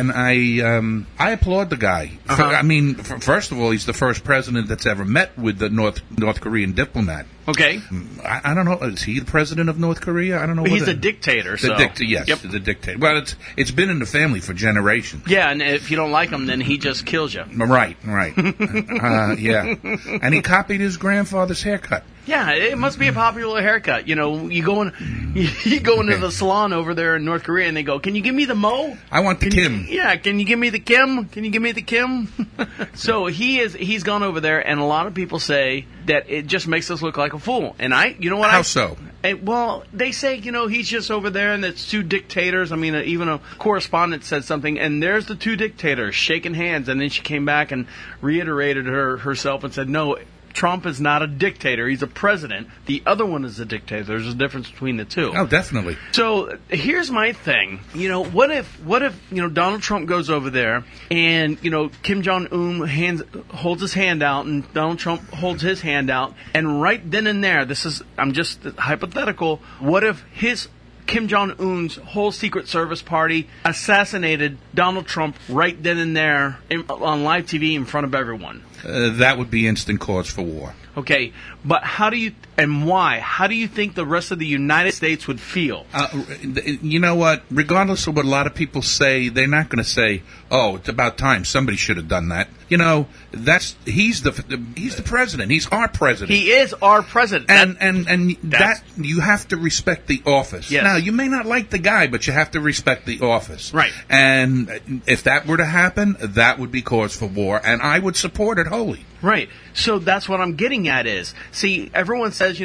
I applaud the guy. I mean, first of all, he's the first president that's ever met with the North Korean diplomat. Okay. I don't know. Is he the president of North Korea? I don't know. He's a dictator. Yes, he's a dictator. Well, it's been in the family for generations. Yeah, and if you don't like him, then he just kills you. Right. Yeah. And he copied his grandfather's haircut. Yeah, it must be a popular haircut. You know, you go into the salon over there in North Korea, and they go, "Can you give me the mo? I want the Kim." Can you give me the Kim? Can you give me the Kim? So he's gone over there, and a lot of people say that it just makes us look like a fool. And you know what? How so? Well, they say, he's just over there, and it's two dictators. I mean, even a correspondent said something, and there's the two dictators shaking hands, and then she came back and reiterated herself and said, no, Trump is not a dictator. He's a president. The other one is a dictator. There's a difference between the two. Oh, definitely. So here's my thing. What if Donald Trump goes over there and, Kim Jong-un holds his hand out and Donald Trump holds his hand out, and right then and there, I'm just hypothetical, what if Kim Jong-un's whole Secret Service party assassinated Donald Trump right then and there on live TV in front of everyone? That would be instant cause for war. Okay, but how do you think the rest of the United States would feel? You know what? Regardless of what a lot of people say, they're not going to say, "Oh, it's about time somebody should have done that." He's the president. He's our president. He is our president. And that you have to respect the office. Yes. Now, you may not like the guy, but you have to respect the office. Right. And if that were to happen, that would be cause for war, and I would support it wholly. Right. So that's what I'm getting at is, see, everyone says,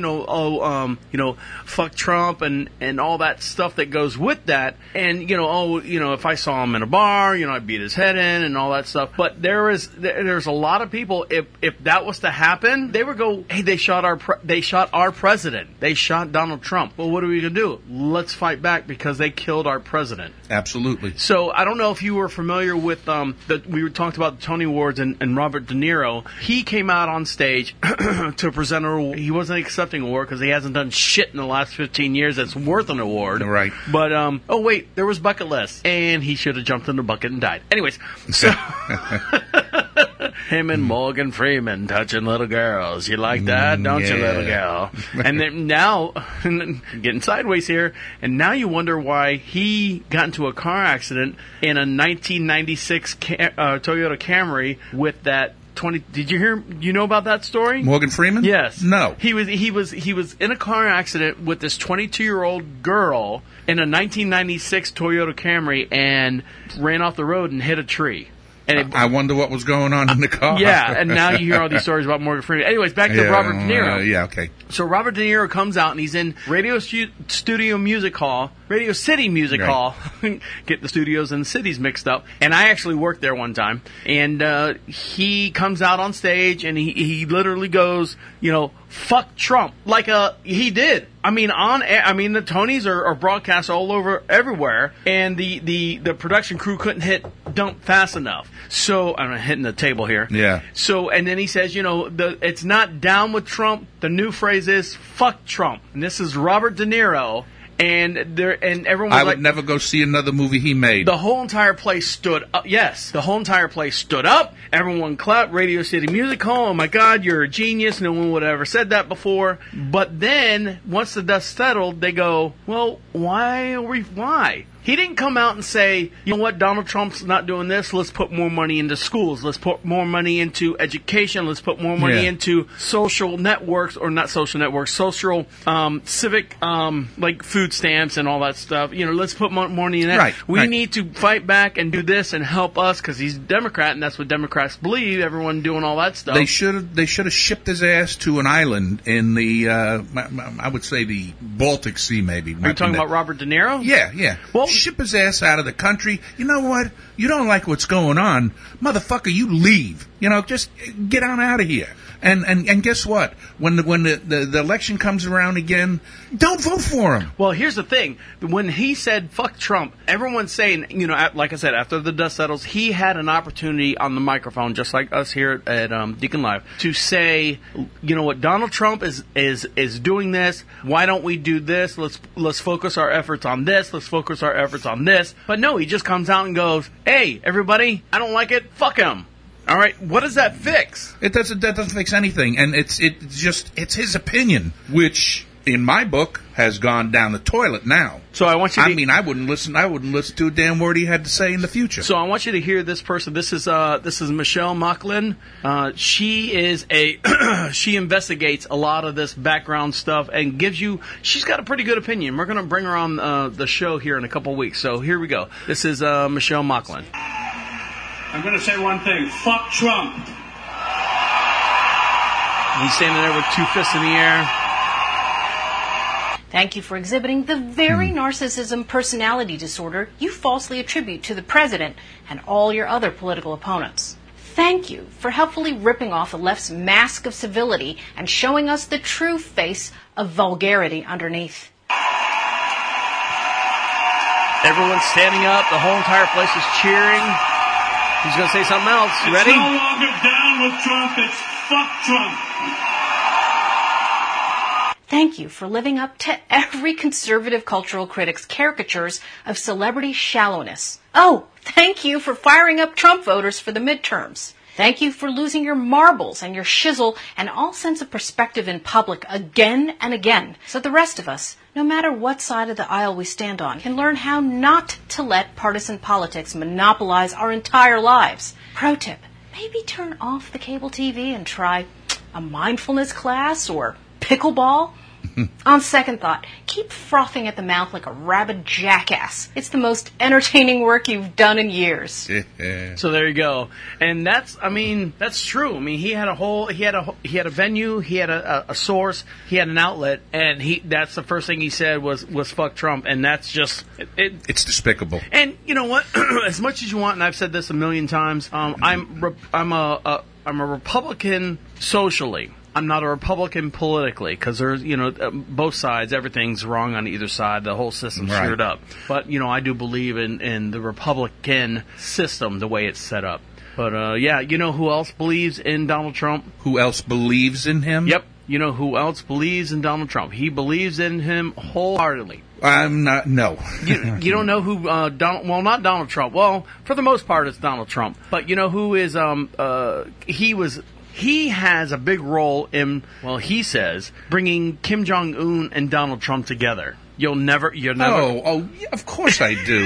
fuck Trump and all that stuff that goes with that. And, if I saw him in a bar, I'd beat his head in and all that stuff. But there's a lot of people, if that was to happen, they would go, hey, they shot our president. They shot Donald Trump. Well, what are we going to do? Let's fight back because they killed our president. Absolutely. So I don't know if you were familiar with we talked about the Tony Awards and Robert De Niro. He came out on stage to present an award. He wasn't accepting an award because he hasn't done shit in the last 15 years that's worth an award. Right. But there was Bucket List, and he should have jumped in the bucket and died. Anyways, so him and Morgan Freeman touching little girls. You like that, don't you, little girl? And then now, getting sideways here, and now you wonder why he got into a car accident in a 1996 Toyota Camry with that 20. Did you hear? You know about that story? Morgan Freeman? Yes. No. He was in a car accident with this 22-year-old girl in a 1996 Toyota Camry and ran off the road and hit a tree. And I wonder what was going on in the car. Yeah, and now you hear all these stories about Morgan Freeman. Anyways, back to Robert De Niro. Yeah, okay. So Robert De Niro comes out, and he's in Radio City Music Hall. Get the studios and the cities mixed up. And I actually worked there one time. And he comes out on stage, and he literally goes, fuck Trump. He did. I mean, the Tonys are broadcast all over, everywhere, and the production crew couldn't hit dump fast enough. So, I'm hitting the table here. Yeah. So, and then he says, it's not down with Trump. The new phrase is, fuck Trump. And this is Robert De Niro. And everyone was I would never go see another movie he made. The whole entire place stood up. Yes, the whole entire place stood up. Everyone clapped. Radio City Music Hall. Oh my God, you're a genius. No one would have ever said that before. But then, once the dust settled, they go, well, why? He didn't come out and say, you know what, Donald Trump's not doing this. Let's put more money into schools. Let's put more money into education. Let's put more money into social networks, or not social networks, social, civic, like food stamps and all that stuff. Let's put more money in that. Right, we need to fight back and do this and help us because he's a Democrat, and that's what Democrats believe. Everyone doing all that stuff. They should have shipped his ass to an island in the, I would say the Baltic Sea, maybe. Are you talking about Robert De Niro? Yeah. Well, ship his ass out of the country. You know what? You don't like what's going on, motherfucker. You leave. Just get on out of here. And guess what? When the election comes around again, don't vote for him. Well, here's the thing. When he said fuck Trump, everyone's saying, like I said, after the dust settles, he had an opportunity on the microphone, just like us here at Deacon Live, to say, what, Donald Trump is doing this. Why don't we do this? Let's focus our efforts on this. Let's focus our efforts on this. But no, he just comes out and goes, hey, everybody, I don't like it. Fuck him. All right, what does that fix? That doesn't fix anything, and it's his opinion, which in my book, has gone down the toilet now. So I want you to... I mean, I wouldn't listen to a damn word he had to say in the future. So I want you to hear this person. This is Michelle Macklin. She is she investigates a lot of this background stuff and she's got a pretty good opinion. We're going to bring her on the show here in a couple weeks. So here we go. This is Michelle Macklin. I'm going to say one thing. Fuck Trump. He's standing there with two fists in the air. Thank you for exhibiting the very narcissism personality disorder you falsely attribute to the president and all your other political opponents. Thank you for helpfully ripping off the left's mask of civility and showing us the true face of vulgarity underneath. Everyone's standing up. The whole entire place is cheering. He's going to say something else. You ready? It's no longer down with Trump. It's fuck Trump. Thank you for living up to every conservative cultural critic's caricatures of celebrity shallowness. Oh, thank you for firing up Trump voters for the midterms. Thank you for losing your marbles and your shizzle and all sense of perspective in public again and again, so the rest of us, no matter what side of the aisle we stand on, can learn how not to let partisan politics monopolize our entire lives. Pro tip, maybe turn off the cable TV and try a mindfulness class or pickleball. On second thought, keep frothing at the mouth like a rabid jackass. It's the most entertaining work you've done in years. So there you go. And that's true. I mean, he had a venue, he had a source, he had an outlet, and that's the first thing he said was fuck Trump, and that's just it's despicable. And you know what? As much as you want, and I've said this a million times, I'm a Republican socially. I'm not a Republican politically, because there's, both sides, everything's wrong on either side. The whole system's screwed up. But, I do believe in the Republican system, the way it's set up. But, you know who else believes in Donald Trump? Who else believes in him? Yep. You know who else believes in Donald Trump? He believes in him wholeheartedly. I'm not, no. You don't know who, not Donald Trump. Well, for the most part, it's Donald Trump. But you know who is, he has a big role in, he says, bringing Kim Jong-un and Donald Trump together. You'll never. Oh, yeah, of course I do.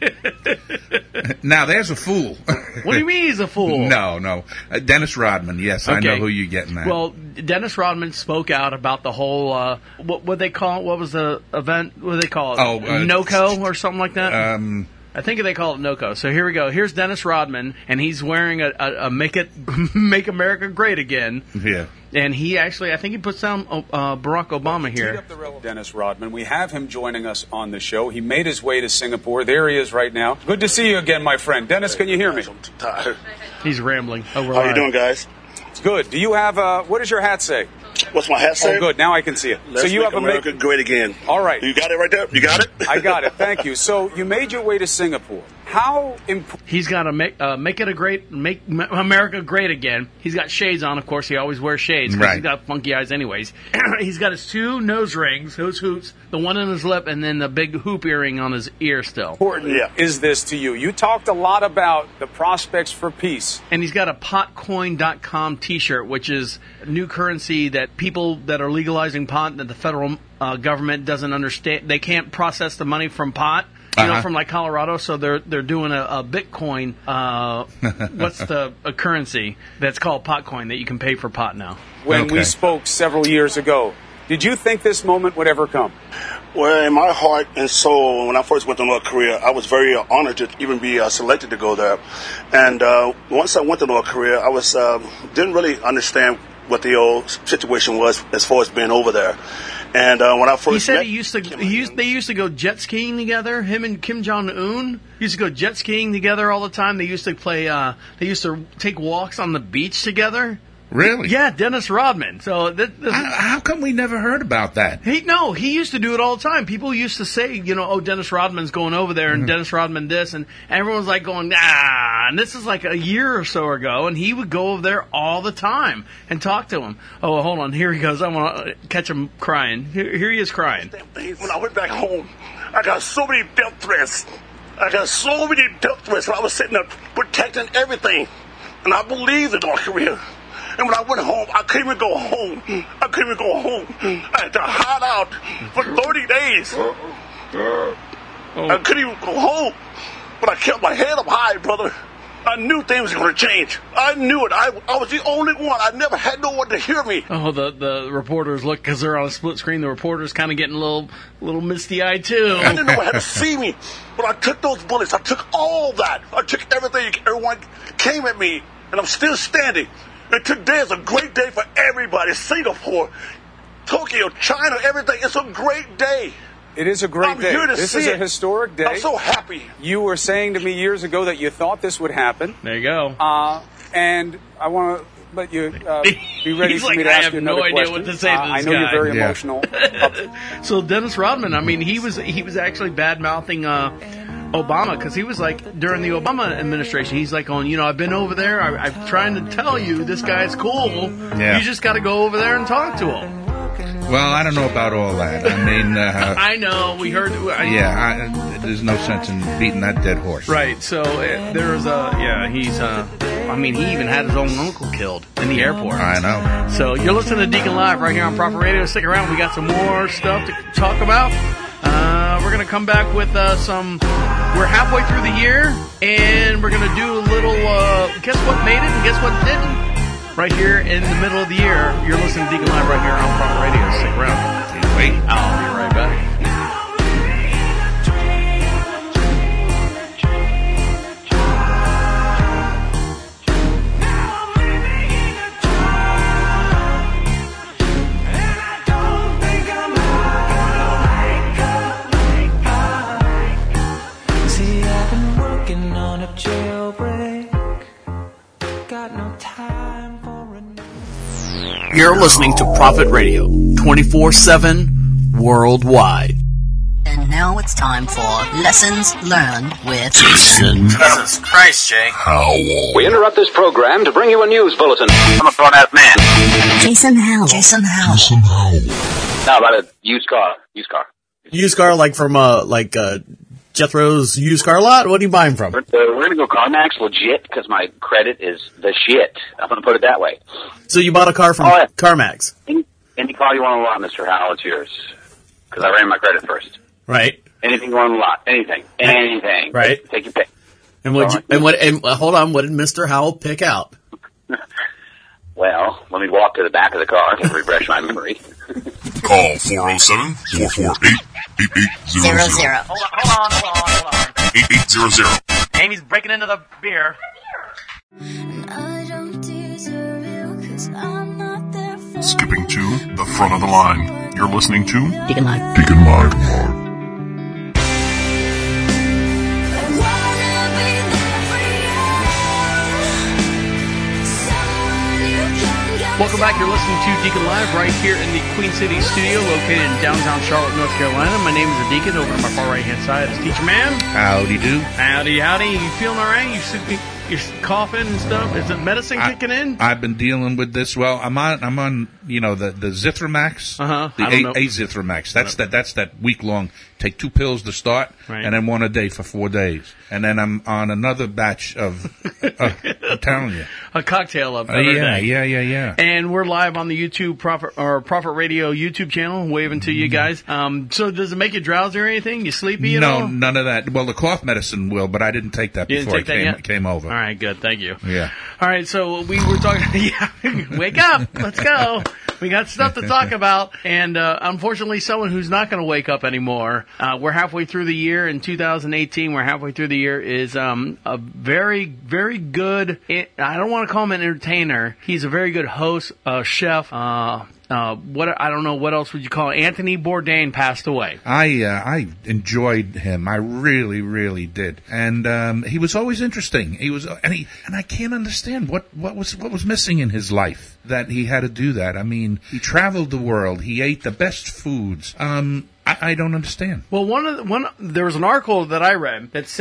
Now, there's a fool. What do you mean he's a fool? No. Dennis Rodman, yes, okay. I know who you're getting at. Well, Dennis Rodman spoke out about the whole, what they call it? What was the event? What do they call it? Oh, NOCO or something like that? I think they call it NOCO. So here we go. Here's Dennis Rodman, and he's wearing a Make America Great Again. Yeah. And he actually, I think he puts down Barack Obama here. Dennis Rodman. We have him joining us on the show. He made his way to Singapore. There he is right now. Good to see you again, my friend. Dennis, can you hear me? I'm tired. He's rambling. How you doing, guys? It's good. Do you have, what does your hat say? What's my hat say? Oh, good. Now I can see it. Let's make America great again. All right. You got it right there? You got it? I got it. Thank you. So you made your way to Singapore. How important? He's got to make America great again. He's got shades on, of course. He always wears shades because he's got funky eyes anyways. He's got his two nose rings, those hoops, the one on his lip, and then the big hoop earring on his ear still. Important is this to you? You talked a lot about the prospects for peace. And he's got a potcoin.com t-shirt, which is new currency that people that are legalizing pot, that the federal government doesn't understand. They can't process the money from pot. From like Colorado, so they're doing a Bitcoin. What's a currency that's called Potcoin that you can pay for pot now? When we spoke several years ago, did you think this moment would ever come? Well, in my heart and soul, when I first went to North Korea, I was very honored to even be selected to go there. And once I went to North Korea, I was didn't really understand what the old situation was as far as being over there. And when I first he said they used to go jet skiing together. Him and Kim Jong-un used to go jet skiing together all the time. They used to play. They used to take walks on the beach together. Really? Yeah, Dennis Rodman. So how come we never heard about that? He used to do it all the time. People used to say, Dennis Rodman's going over there, and Dennis Rodman this, and everyone's like going, and this is like a year or so ago, and he would go over there all the time and talk to him. Oh, hold on, here he goes. I want to catch him crying. Here he is crying. When I went back home, I got so many death threats. I was sitting there protecting everything, and I believed in North Korea. And when I went home, I couldn't even go home. I had to hide out for 30 days. I couldn't even go home. But I kept my head up high, brother. I knew things were going to change. I knew it. I was the only one. I never had no one to hear me. Oh, the reporters look, because they're on a split screen, the reporters kind of getting a little misty-eyed, too. I didn't know how to see me. But I took those bullets. I took all that. I took everything. Everyone came at me, and I'm still standing. And today is a great day for everybody. Singapore, Tokyo, China, everything. It's a great day. It is a great day. This is a historic day. I'm so happy. You were saying to me years ago that you thought this would happen. There you go. And I want to let you be ready for me to ask you another question. I have no idea what to say to this I know you're very emotional. So Dennis Rodman, I mean, he was actually bad-mouthing Obama, because he was like, during the Obama administration, he's like going, I've been over there, I'm trying to tell you, this guy's cool. Yeah. You just got to go over there and talk to him. Well, I don't know about all that. I mean... I know, we heard... there's no sense in beating that dead horse. Right, so there's he's... he even had his own uncle killed in the airport. I know. So you're listening to Deacon Live right here on Proper Radio. Stick around, we got some more stuff to talk about. We're going to come back with we're halfway through the year, and we're going to do a little, guess what made it and guess what didn't? Right here in the middle of the year. You're listening to Deacon Live right here on Proper Radio. Stick around. Can't wait. I'll be right back. See, I've been working on a jailbreak. Got no time for You're listening to Prophet Radio, 24/7 worldwide. And now it's time for Lessons Learned with Jason. Jesus Christ, Jay. Howell. We interrupt this program to bring you a news bulletin. I'm a grown-ass man. Jason Howell. How about a used car? Used car, like from Jethro's used car lot? What are you buying from? We're going to go CarMax legit because my credit is the shit. I'm going to put it that way. So you bought a car from CarMax? Any car you want on the lot, Mr. Howell, it's yours. Because I ran my credit first. Right. Anything you want on the lot. Anything. Right. Take your pick. And hold on, what did Mr. Howell pick out? Well, let me walk to the back of the car to refresh my memory. Call 407-448-8800. Hold on. 8800. Amy's breaking into the beer. Skipping to the front of the line. You're listening to Deacon Live. Welcome back. You're listening to Deacon Live right here in the Queen City studio located in downtown Charlotte, North Carolina. My name is the Deacon. Over to my far right-hand side is Teacher Man. Howdy do. Howdy. You feeling all right? You're coughing and stuff? Is it medicine kicking in? I've been dealing with this. Well, I'm on the Zithromax. The Azithromax. That's that week-long. Take 2 pills to start, and then 1 a day for 4 days. And then I'm on another batch of, I'm telling you. A cocktail of Yeah. And we're live on the YouTube Prophet Radio YouTube channel, waving to you guys. So does it make you drowsy or anything? You sleepy at all? No, none of that. Well, the cough medicine will, but I didn't take that before I came over. All right, good. Thank you. Yeah. All right, so we were talking, wake up. Let's go. We got stuff to talk about. And unfortunately, someone who's not going to wake up anymore. We're halfway through the year in 2018. We're halfway through the year is a very, very good, I don't want to call him an entertainer. He's a very good host, chef, I don't know, what else would you call it? Anthony Bourdain passed away. I enjoyed him. I really, really did. And he was always interesting. And I can't understand what was missing in his life that he had to do that. I mean, he traveled the world. He ate the best foods. I don't understand. Well, there was an article that I read that said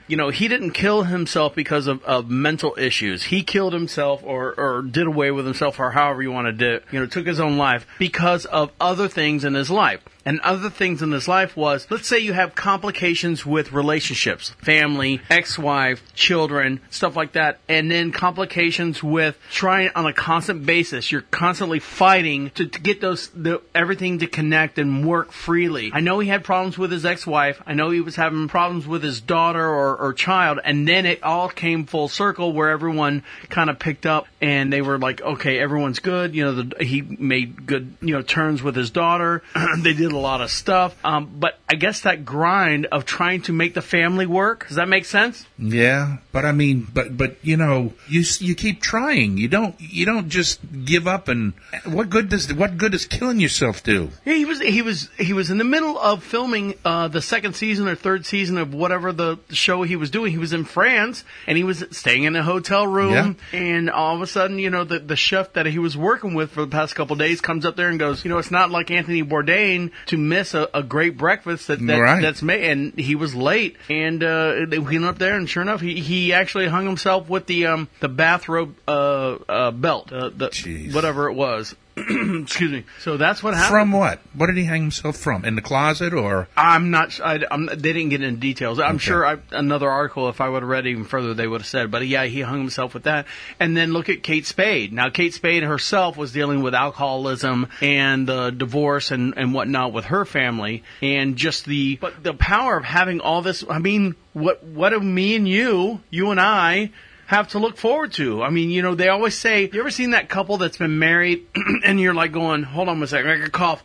he didn't kill himself because of mental issues. He killed himself or did away with himself, or however you want to do it, took his own life because of other things in his life. And other things in his life was, let's say you have complications with relationships, family, ex-wife, children, stuff like that, and then complications with trying on a constant basis. You're constantly fighting to get everything to connect and work freely. I know he had problems with his ex-wife. I know he was having problems with his daughter or child, and then it all came full circle where everyone kind of picked up and they were like, okay, everyone's good. He made good, turns with his daughter. They did a lot of stuff. But I guess that grind of trying to make the family work, does that make sense? Yeah, but I mean, but you keep trying. You don't just give up. And what good does killing yourself do? Yeah, he was in the middle of filming the second season or third season of whatever the show he was doing. He was in France and he was staying in a hotel room, and all of a sudden, the chef that he was working with for the past couple of days comes up there and goes, it's not like Anthony Bourdain to miss a great breakfast that's made, and he was late, and they went up there, and sure enough, he actually hung himself with the bathrobe belt, whatever it was. Excuse me. So that's what happened. From what? What did he hang himself from? In the closet, or? I'm not. They didn't get into details. I'm sure another article, if I would have read even further, they would have said. But yeah, he hung himself with that. And then look at Kate Spade. Now, Kate Spade herself was dealing with alcoholism and divorce and whatnot with her family, and just the power of having all this. I mean, what do me and you and I have to look forward to? I mean, they always say, you ever seen that couple that's been married and you're like going, hold on a second, I can cough.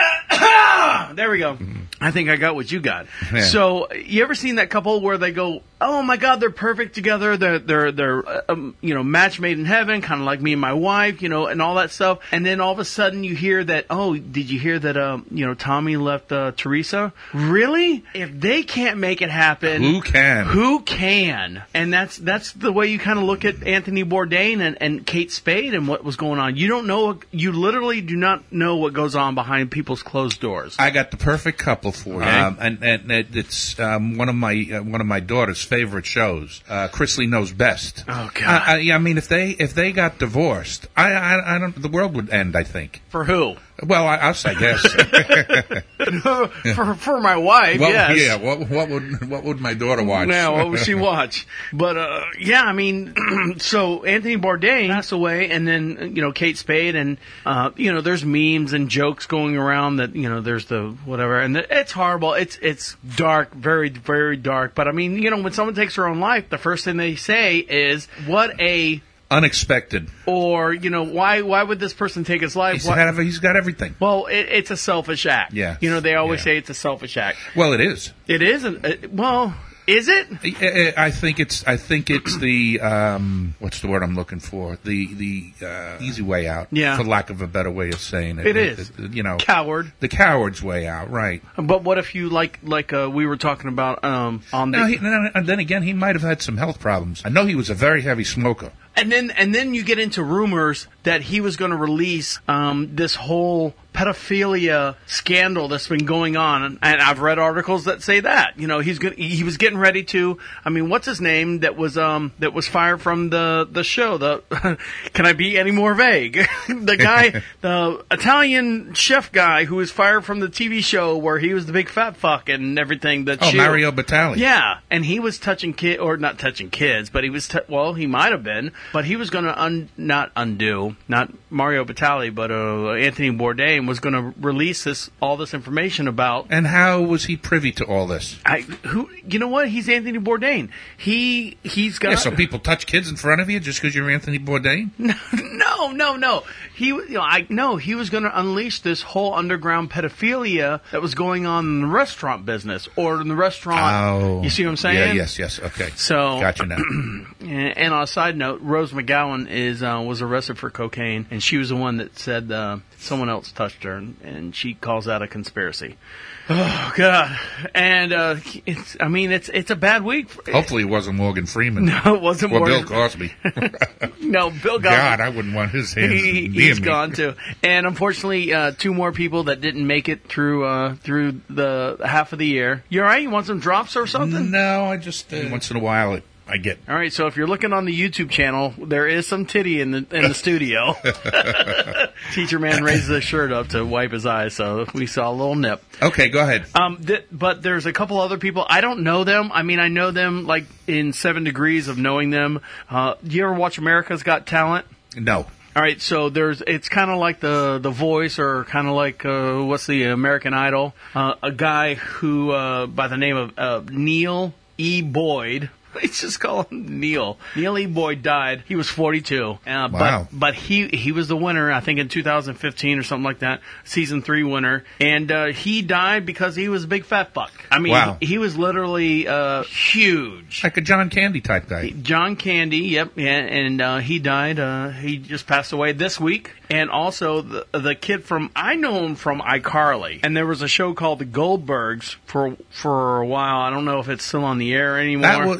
There we go. I think I got what you got. Yeah. So, you ever seen that couple where they go, oh my God, they're perfect together. They're match made in heaven, kind of like me and my wife, and all that stuff. And then all of a sudden you hear that, oh, did you hear that, Tommy left Teresa? Really? If they can't make it happen, who can? Who can? And that's the way you kind of look at Anthony Bourdain and Kate Spade and what was going on. You don't know, you literally do not know what goes on behind people's closed doors. I got the perfect couple for you. And it's one of my daughter's favorite shows. Chrisley Knows Best. Oh God! I mean, if they got divorced, I don't. The world would end. I think. For who? Well, us, I guess. for my wife, yes. Yeah. What would my daughter watch? Now, what would she watch? But yeah, I mean, so Anthony Bourdain passed away, and then Kate Spade, and there's memes and jokes going around that there's the whatever, and it's horrible. It's dark, very very dark. But I mean, when someone takes their own life, the first thing they say is, "What a." Unexpected. Or, why would this person take his life? He's got everything. Well, it's a selfish act. Yeah. They always say it's a selfish act. Well, it is. It isn't. Well, is it? I think it's the what's the word I'm looking for? The easy way out. Yeah. For lack of a better way of saying it. It is. Coward. The coward's way out, right? But what if you like we were talking about on the? And then again, he might have had some health problems. I know he was a very heavy smoker. And then you get into rumors that he was going to release this whole pedophilia scandal that's been going on, and I've read articles that say that he was getting ready to. I mean, what's his name that was fired from the show? Can I be any more vague? The guy, the Italian chef guy who was fired from the TV show where he was the big fat fuck and everything. Mario Batali. Yeah, and he was touching not touching kids, but he was he might have been. But he was going to not Mario Batali, but Anthony Bourdain was going to release all this information about. And how was he privy to all this? You know what? He's Anthony Bourdain. He's got. Yeah, so people touch kids in front of you just because you're Anthony Bourdain? No. He was going to unleash this whole underground pedophilia that was going on in the restaurant business or in the restaurant. Oh, you see what I'm saying? Yeah, yes. Okay. So gotcha now. And on a side note, Rose McGowan was arrested for cocaine, and she was the one that said someone else touched her, and she calls that a conspiracy. Oh God! And it's a bad week. Hopefully, it wasn't Morgan Freeman. No, it wasn't. Or Morgan. Bill Cosby. No, Bill Cosby. God, I wouldn't want his hands near hear me. gone too. And unfortunately, 2 more people that didn't make it through the half of the year. You all right? You want some drops or something? No, I just once in a while I get. All right, so if you're looking on the YouTube channel, there is some titty in the studio. Teacher man raises his shirt up to wipe his eyes, so we saw a little nip. Okay, go ahead. But there's a couple other people. I don't know them. I mean, I know them like in 7 degrees of knowing them. Do you ever watch America's Got Talent? No. All right, so it's kind of like the Voice, or kind of like what's the American Idol? A guy who by the name of Neil E. Boyd. Let's just call him Neil. Neil E. Boyd died. He was 42. Wow. But he was the winner, I think, in 2015 or something like that. Season 3 winner. And he died because he was a big fat fuck. I mean, wow. he was literally huge. Like a John Candy type guy. John Candy, yep. Yeah, and he died. He just passed away this week. And also the kid I know him from iCarly. And there was a show called The Goldbergs for a while. I don't know if it's still on the air anymore.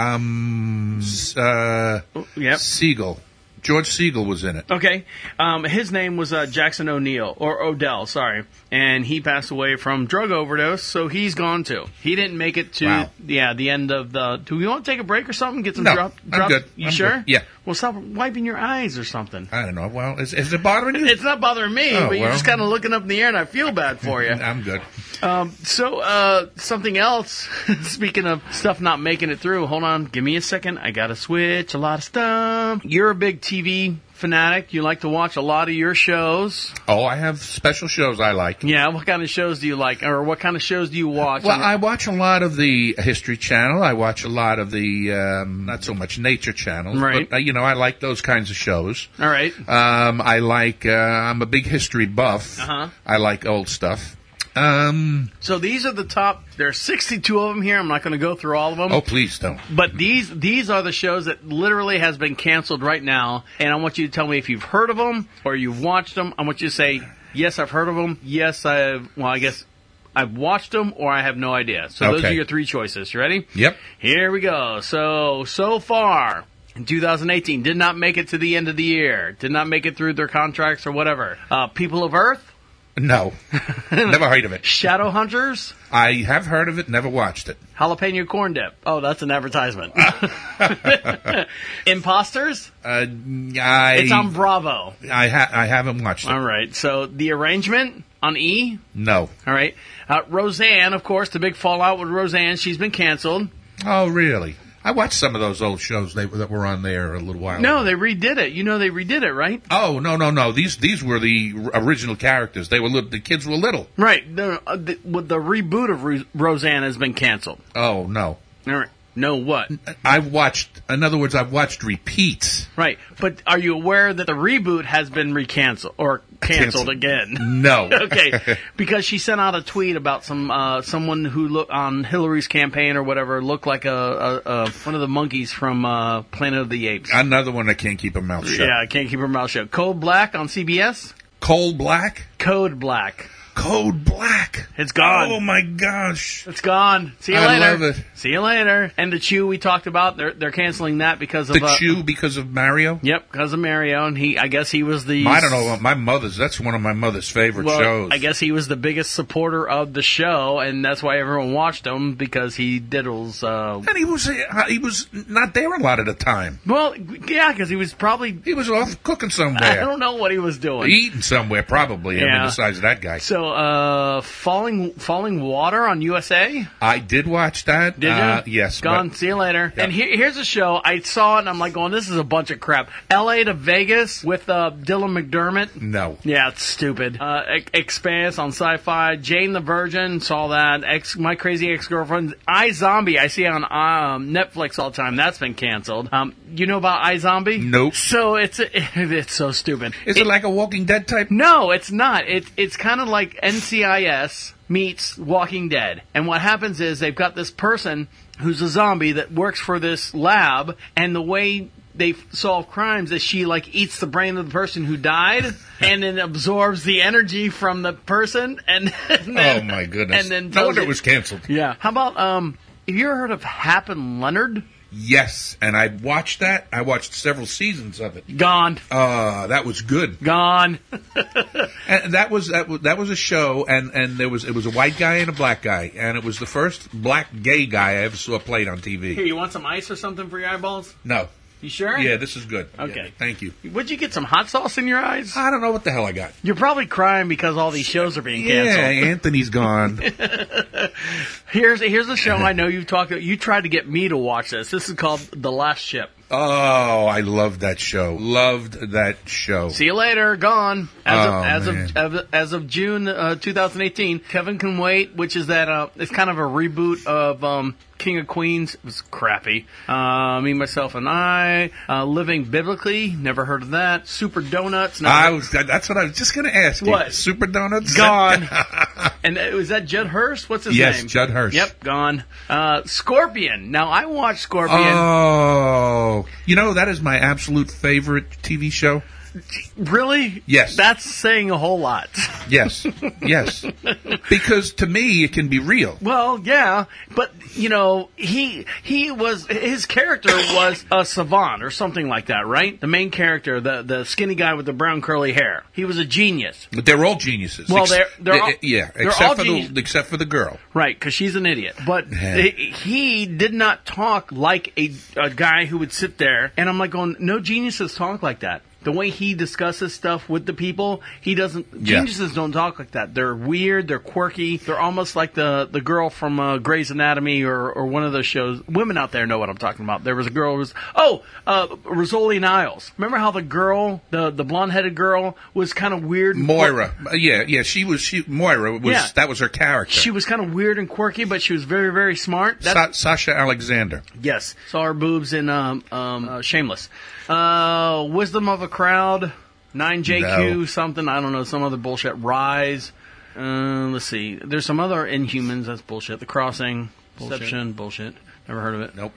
Yep. Siegel. George Siegel was in it. Okay. His name was Jackson O'Neill, or Odell, sorry. And he passed away from drug overdose, so he's gone too. He didn't make it to the end of the... Do we want to take a break or something? Get some drop? I'm good. You I'm sure? Good. Yeah. Well, stop wiping your eyes or something. I don't know. Well, is it bothering you? It's not bothering me, but you're just kind of looking up in the air, and I feel bad for you. I'm good. So, something else, speaking of stuff not making it through, hold on, give me a second. I got to switch a lot of stuff. You're a big TV fanatic. You like to watch a lot of your shows. Oh, I have special shows I like. Yeah, what kind of shows do you like? Or what kind of shows do you watch? Well, I watch a lot of the History Channel. I watch a lot of the, not so much Nature Channels. Right. But, I like those kinds of shows. All right. I like, I'm a big history buff. Uh-huh. I like old stuff. So these are the top. There are 62 of them here. I'm not going to go through all of them. Oh, please don't. But these are the shows that literally has been canceled right now. And I want you to tell me if you've heard of them or you've watched them. I want you to say, yes, I've heard of them. Yes, I guess I've watched them, or I have no idea. So those are your 3 choices. You ready? Yep. Here we go. So far, in 2018, did not make it to the end of the year. Did not make it through their contracts or whatever. People of Earth? No. Never heard of it. Shadowhunters? I have heard of it, never watched it. Jalapeno corn dip. Oh, that's an advertisement. Imposters? It's on Bravo. I haven't watched it. All right. So, The Arrangement on E? No. All right. Roseanne, of course, the big fallout with Roseanne. She's been canceled. Oh, really? I watched some of those old shows that were on there a little while ago. No, they redid it. You know they redid it, right? Oh, no. These were the original characters. They were the kids were little. Right. The reboot of Roseanne has been canceled. Oh, no. All right. No what? I've watched repeats. Right. But are you aware that the reboot has been canceled again? No. Okay. Because she sent out a tweet about someone who looked on Hillary's campaign or whatever, looked like one of the monkeys from Planet of the Apes. Another one that can't keep her mouth shut. Yeah, can't keep her mouth shut. Code Black on CBS? Cold Black? Code Black. Code Black. It's gone. Oh my gosh. It's gone. See you later. I love it. See you later. And the Chew we talked about, they're canceling that because of the Chew because of Mario? Yep, because of Mario, and I guess he was the I don't know, that's one of my mother's favorite shows. I guess he was the biggest supporter of the show, and that's why everyone watched him, because he diddles and he was not there a lot of the time. Well, yeah, because he was off cooking somewhere. I don't know what he was doing. Eating somewhere, probably. Yeah. I mean, besides that guy. So, Falling Water on USA? I did watch that. Did you? Yes. Gone. See you later. Yep. And here's a show. I saw it, and I'm like going, this is a bunch of crap. L.A. to Vegas with Dylan McDermott. No. Yeah, it's stupid. Expanse on Sci-Fi. Jane the Virgin. Saw that. My Crazy Ex-Girlfriend. iZombie. I see on Netflix all the time. That's been canceled. You know about iZombie? Nope. So it's so stupid. Is it like a Walking Dead type? No, it's not. It's kind of like NCIS meets Walking Dead. And what happens is they've got this person who's a zombie that works for this lab, and the way they solve crimes is she eats the brain of the person who died and then absorbs the energy from the person and then, oh my goodness. And then no wonder it was canceled. Yeah. How about have you ever heard of Hap and Leonard? Yes, and I watched that. I watched several seasons of it. Gone. That was good. Gone. And that was a show, and it was a white guy and a black guy, and it was the first black gay guy I ever saw played on TV. Here, you want some ice or something for your eyeballs? No. You sure? Yeah, this is good. Okay. Yeah, thank you. Would you get some hot sauce in your eyes? I don't know what the hell I got. You're probably crying because all these shows are being canceled. Yeah, Anthony's gone. Here's a show I know you've talked about. You tried to get me to watch this. This is called The Last Ship. Oh, I loved that show. Loved that show. See you later. Gone. As of June 2018, Kevin Can Wait, which is that it's kind of a reboot of King of Queens. It was crappy. Me, Myself, and I. Living Biblically. Never heard of that. Super Donuts. That's what I was just going to ask you. What? Super Donuts? Gone. And was that Judd Hirsch? What's his name? Yes, Judd Hirsch. Yep, gone. Scorpion. Now, I watched Scorpion. Oh. You know, that is my absolute favorite TV show. Really? Yes. That's saying a whole lot. Yes. Yes. Because to me, it can be real. Well, yeah, but you know, his character was a savant or something like that, right? The main character, the skinny guy with the brown curly hair. He was a genius. But they're all geniuses. Well, they're all, except for the girl. Right, because she's an idiot. But he did not talk like a guy who would sit there, and I'm like going, no geniuses talk like that. The way he discusses stuff with the people, he doesn't. Geniuses don't talk like that. They're weird. They're quirky. They're almost like the girl from Grey's Anatomy or one of those shows. Women out there know what I'm talking about. There was a girl who was Rizzoli Niles. Remember how the girl, the blonde-headed girl, was kind of weird. Moira. Moira was that was her character. She was kind of weird and quirky, but she was very, very smart. Sasha Alexander. Yes, saw her boobs in Shameless. Wisdom of a Crowd, 9JQ, something, I don't know, some other bullshit. Rise. Let's see. There's some other Inhumans, that's bullshit. The Crossing, Deception, bullshit. Never heard of it. Nope.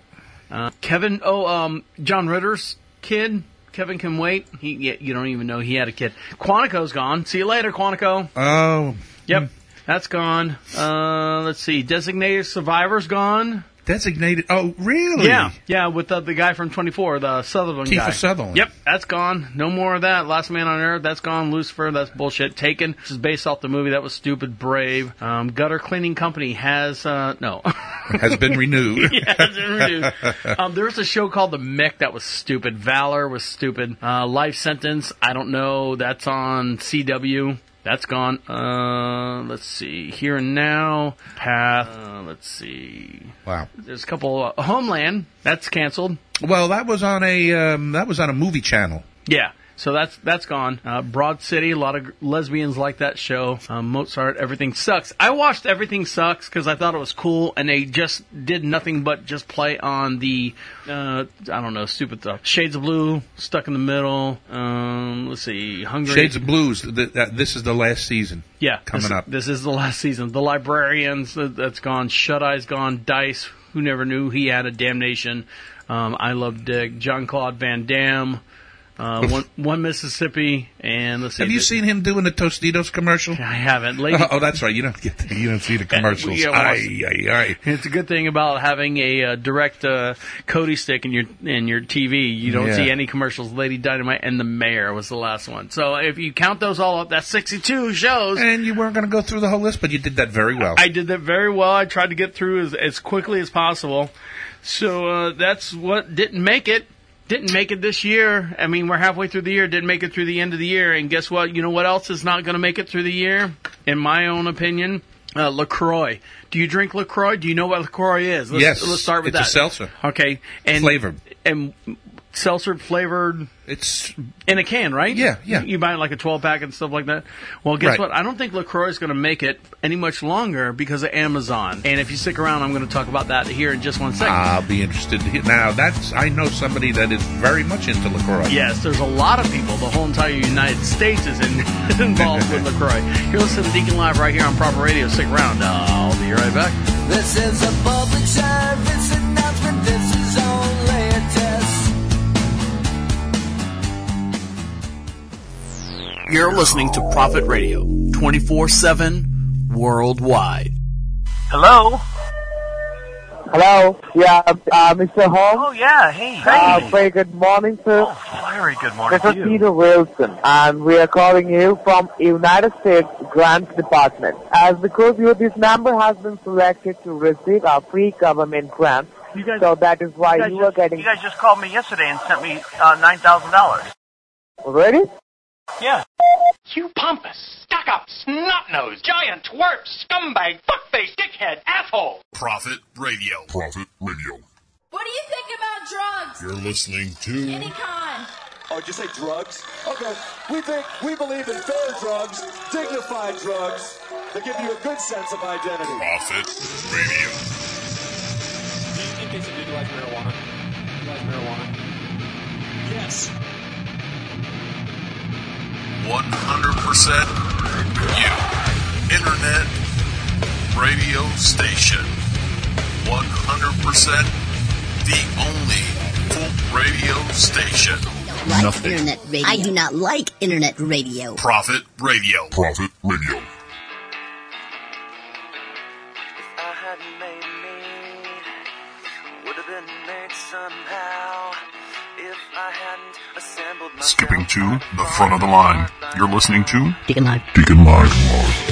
John Ritter's kid, Kevin Can Wait. You don't even know he had a kid. Quantico's gone. See you later, Quantico. Oh. Yep, that's gone. Let's see. Designated Survivor's gone. Designated. Oh, really? Yeah, with the guy from 24, the Sutherland guy. Kiefer Sutherland. Yep, that's gone. No more of that. Last Man on Earth, that's gone. Lucifer, that's bullshit. Taken, this is based off the movie. That was stupid. Brave. Gutter Cleaning Company has has been renewed. Yeah, has been renewed. There was a show called The Mick that was stupid. Valor was stupid. Life Sentence, I don't know. That's on CW. That's gone. Let's see. Here and Now. Path. Let's see. Wow. There's a couple. Homeland. That's canceled. Well, that was on a movie channel. Yeah. So that's gone. Broad City, a lot of lesbians like that show. Mozart, Everything Sucks. I watched Everything Sucks because I thought it was cool, and they just did nothing but just play on the, I don't know, stupid stuff. Shades of Blue, Stuck in the Middle. Let's see, Hungry. Shades of Blues. This is the last season. Yeah, coming up. This is the last season. The Librarians, that's gone. Shut Eye's gone. Dice, who never knew he had a damnation. I Love Dick. Jean-Claude Van Damme. One Mississippi, and let's see. Have you seen him doing the Tostitos commercial? I haven't. Oh, that's right. You don't see the commercials. It's a good thing about having a direct Cody stick in your TV. You don't see any commercials. Lady Dynamite and The Mayor was the last one. So if you count those all up, that's 62 shows. And you weren't going to go through the whole list, but you did that very well. I did that very well. I tried to get through as quickly as possible. So that's what didn't make it. Didn't make it this year. I mean, we're halfway through the year. Didn't make it through the end of the year. And guess what? You know what else is not going to make it through the year? In my own opinion, LaCroix. Do you drink LaCroix? Do you know what LaCroix is? Let's start with that. It's a seltzer. Okay. And flavored. And seltzer flavored. It's in a can, right? Yeah. You buy like a 12-pack and stuff like that. Well, guess what? I don't think LaCroix is going to make it any much longer because of Amazon. And if you stick around, I'm going to talk about that here in just 1 second. I'll be interested to hear. Now, I know somebody that is very much into LaCroix. Yes, there's a lot of people. The whole entire United States is involved with LaCroix. You're listening to Deacon Live right here on Proper Radio. Stick around. I'll be right back. This is a public service announcement. This is only a test. You're listening to Prophet Radio, 24/7, worldwide. Hello? Hello? Yeah, Mr. Holmes? Oh, yeah. Hey. Very good morning, sir. Oh, very good morning This to is you. Peter Wilson, and we are calling you from United States Grants Department. As because this number has been selected to receive our free government grants, so that is why you are getting... You guys just called me yesterday and sent me $9,000. Already? Yeah. You pompous, stuck-up, snot-nosed, giant twerp, scumbag, fuckface, dickhead, asshole! Profit Radio. Profit Radio. What do you think about drugs? You're listening to... Any kind. Oh, did you say drugs? Okay. We believe in fair drugs, dignified drugs, that give you a good sense of identity. Profit Radio. In case you legalize marijuana. Legalize marijuana. Yes. 100% you. Internet radio station. 100% the only full radio station. Like internet radio. I do not like internet radio. Profit Radio. Profit Radio. Skipping to the front of the line. You're listening to Deacon Live. Deacon Live.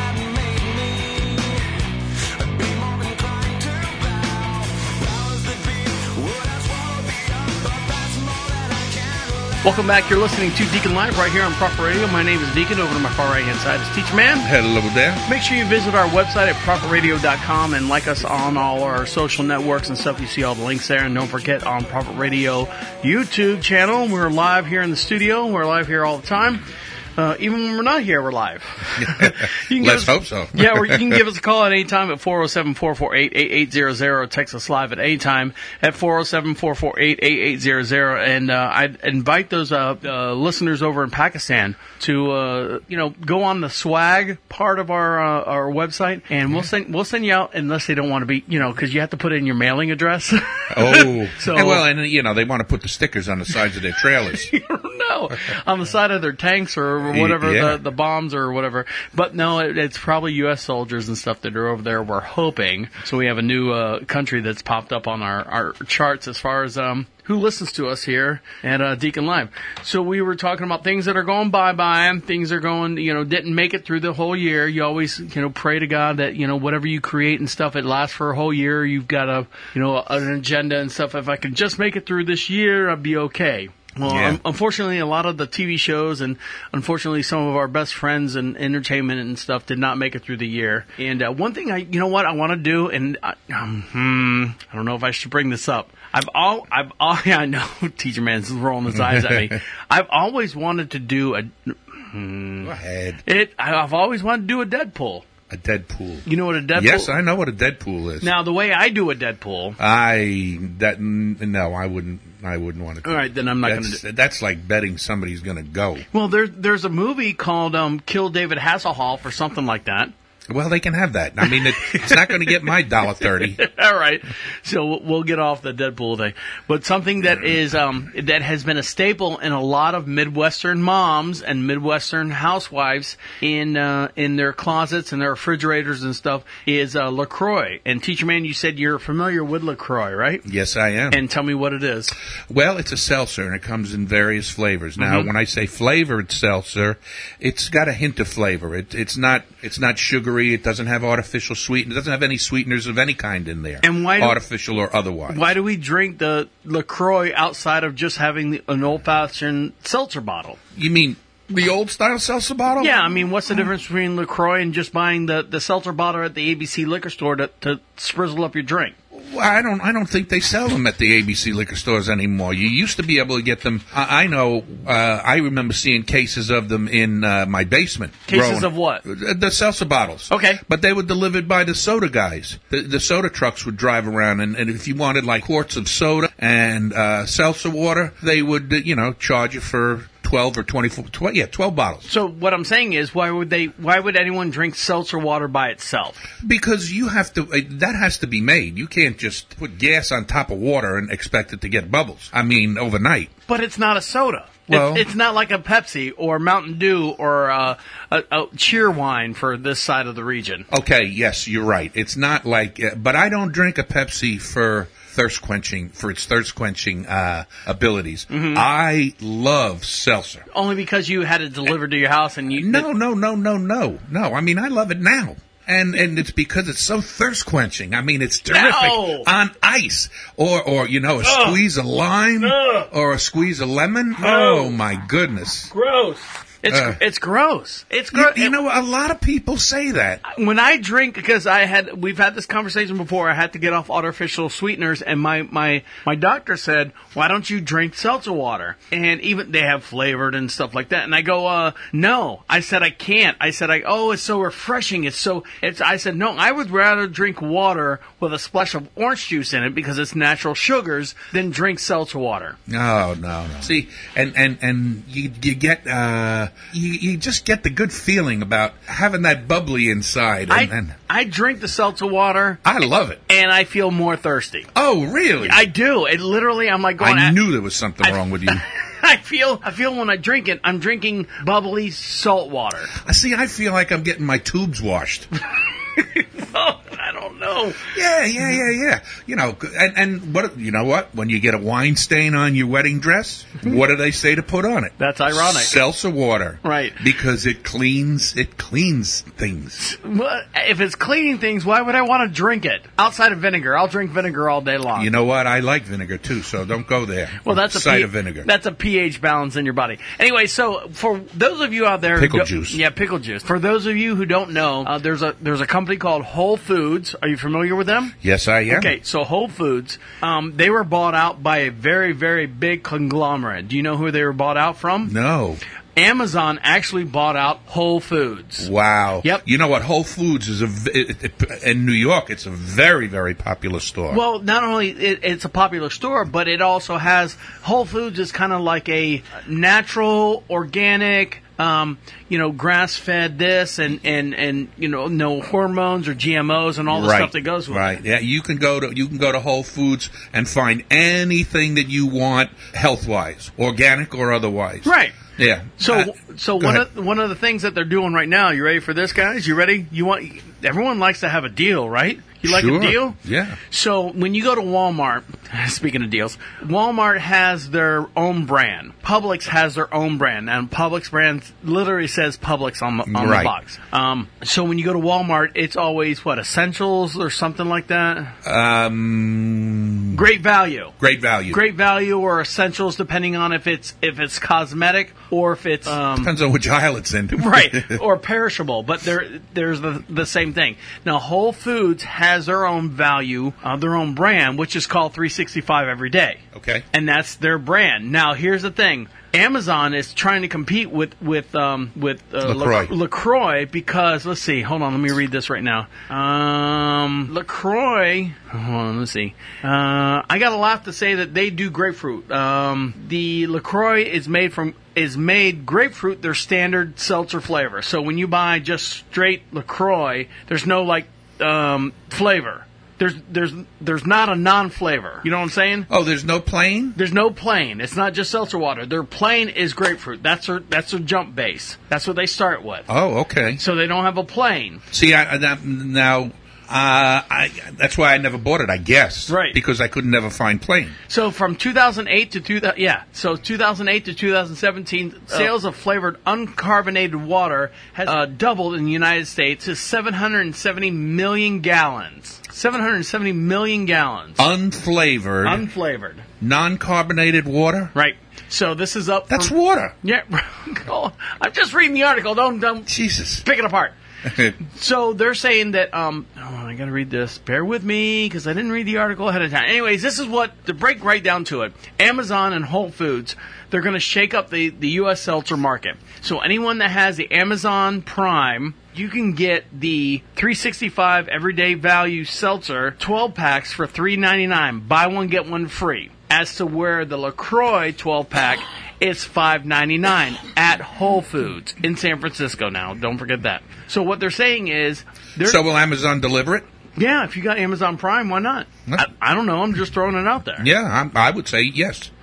Welcome back. You're listening to Deacon Live right here on Proper Radio. My name is Deacon. Over to my far right-hand side is Teacher Man. Hello there. Make sure you visit our website at properradio.com and like us on all our social networks and stuff. You see all the links there. And don't forget on Proper Radio YouTube channel, we're live here in the studio. We're live here all the time. Even when we're not here, we're live. Let's hope so. Yeah, or you can give us a call at any time at 407-448-8800, or text us live at any time at 407-448-8800. And I'd invite those listeners over in Pakistan to go on the swag part of our website, and we'll send you out, unless they don't want to be, because you have to put in your mailing address. Oh, so they want to put the stickers on the sides of their trailers. No, on the side of their tanks or whatever, the bombs or whatever. But no, it's probably U.S. soldiers and stuff that are over there, we're hoping. So we have a new country that's popped up on our charts as far as who listens to us here at Deacon Live. So we were talking about things that are going bye-bye, and things are going, didn't make it through the whole year. You always, pray to God that, whatever you create and stuff, it lasts for a whole year. You've got an agenda and stuff. If I can just make it through this year, I'd be okay. Well, unfortunately, a lot of the TV shows and unfortunately some of our best friends and entertainment and stuff did not make it through the year. And one thing I want to do, and I don't know if I should bring this up. I know Teacher Man's rolling his eyes at me. I've always wanted to do a. Go ahead. I've always wanted to do a Deadpool. A Deadpool. You know what a Deadpool? Yes, I know what a Deadpool is. Now, the way I do a Deadpool, no, I wouldn't want to. All right, then I'm not going to do. That's like betting somebody's going to go. Well, there's a movie called Kill David Hasselhoff or something like that. Well, they can have that. I mean, it's not going to get my $1.30. All right, so we'll get off the Deadpool thing. But something that is that has been a staple in a lot of Midwestern moms and Midwestern housewives in their closets and their refrigerators and stuff is LaCroix. And Teacher Man, you said you're familiar with LaCroix, right? Yes, I am. And tell me what it is. Well, it's a seltzer, and it comes in various flavors. Now, when I say flavored seltzer, it's got a hint of flavor. It's not sugary. It doesn't have artificial sweeteners. It doesn't have any sweeteners of any kind in there, and artificial or otherwise. Why do we drink the LaCroix outside of just having an old-fashioned seltzer bottle? You mean the old-style seltzer bottle? Yeah, I mean, what's the difference between LaCroix and just buying the seltzer bottle at the ABC liquor store to sprizzle up your drink? Well, I don't think they sell them at the ABC liquor stores anymore. You used to be able to get them. I know. I remember seeing cases of them in my basement. Cases of what? The seltzer bottles. Okay. But they were delivered by the soda guys. The soda trucks would drive around, and if you wanted like quarts of soda and seltzer water, they would charge you for 12 or 24, 12 bottles. So what I'm saying is, why would anyone drink seltzer water by itself? Because you have to, that has to be made. You can't just put gas on top of water and expect it to get bubbles. I mean, overnight. But it's not a soda. Well, it's not like a Pepsi or Mountain Dew or a cheer wine for this side of the region. Okay, yes, you're right. It's not like, but I don't drink a Pepsi for its thirst quenching abilities. Mhm. I love seltzer. Only because you had it delivered to your house and you... No. I mean, I love it now. And it's because it's so thirst quenching. I mean, it's terrific on ice, or a squeeze of lime, or a squeeze of lemon. Oh my goodness! Gross. It's gross. It's gross. You know, a lot of people say that. When I drink, because we've had this conversation before, I had to get off artificial sweeteners, and my doctor said, why don't you drink seltzer water? And even they have flavored and stuff like that. And I go, no. I said, I can't. I said, it's so refreshing. I said, no, I would rather drink water with a splash of orange juice in it because it's natural sugars than drink seltzer water. No. See, and you get, you just get the good feeling about having that bubbly inside. I drink the seltzer water. I love it. And I feel more thirsty. Oh, really? I do. It literally, I'm like going... I knew there was something wrong with you. I feel when I drink it, I'm drinking bubbly salt water. See, I feel like I'm getting my tubes washed. I don't know. Yeah. You know, and what? You know what? When you get a wine stain on your wedding dress, what do they say to put on it? That's ironic. Seltzer water. Right. Because it cleans things. Well, if it's cleaning things, why would I want to drink it? Outside of vinegar, I'll drink vinegar all day long. You know what? I like vinegar too, so don't go there. Well, that's a of vinegar. That's a pH balance in your body. Anyway, so for those of you out there, pickle juice. Yeah, pickle juice. For those of you who don't know, there's a company called Whole Foods. Are you familiar with them? Yes, I am. Okay, so Whole Foods, they were bought out by a very, very big conglomerate. Do you know who they were bought out from? No. Amazon actually bought out Whole Foods. Wow. Yep. You know what? Whole Foods is in New York. It's a very, very popular store. Well, not only it's a popular store, but it also has Whole Foods is kind of like a natural, organic, grass-fed this and no hormones or GMOs and all the stuff that goes with it. Right. Yeah, you can go to Whole Foods and find anything that you want health-wise, organic or otherwise. Right. Yeah. So one of the things that they're doing right now, you ready for this, guys? You ready? Everyone likes to have a deal, right? You like a deal? Yeah. So when you go to Walmart, speaking of deals, Walmart has their own brand. Publix has their own brand, and Publix brand literally says Publix on the box. So when you go to Walmart, it's always essentials or something like that. Great value. Great value. Great value or essentials, depending on if it's cosmetic or if it's depends on which aisle it's in. Right, or perishable. But there's the same thing. Now Whole Foods has their own value, their own brand, which is called 365 Every Day. Okay. And that's their brand. Now, here's the thing. Amazon is trying to compete with LaCroix. LaCroix because, let's see, hold on, let me read this right now. LaCroix, hold on, let's see. I got a lot to say that they do grapefruit. The LaCroix is made grapefruit, their standard seltzer flavor. So when you buy just straight LaCroix, there's no flavor. There's not a non-flavor. You know what I'm saying? Oh, there's no plain? There's no plain. It's not just seltzer water. Their plain is grapefruit. That's their jump base. That's what they start with. Oh, okay. So they don't have a plain. See, that's why I never bought it, I guess. Right. Because I could never find plain. So from 2008 to 2017, sales of flavored uncarbonated water has doubled in the United States to 770 million gallons. 770 million gallons. Unflavored. Non-carbonated water? Right. So this is up. That's water. Yeah. I'm just reading the article. Don't Jesus. Pick it apart. So they're saying that, I gotta read this. Bear with me, because I didn't read the article ahead of time. Anyways, this is to break right down to it. Amazon and Whole Foods, they're gonna shake up the U.S. seltzer market. So anyone that has the Amazon Prime, you can get the 365 Everyday Value Seltzer 12 packs for $3.99. Buy one, get one free. As to where the LaCroix 12-pack is $5.99 at Whole Foods in San Francisco now. Don't forget that. So what they're saying is... So will Amazon deliver it? Yeah, if you got Amazon Prime, why not? I don't know. I'm just throwing it out there. Yeah, I would say yes.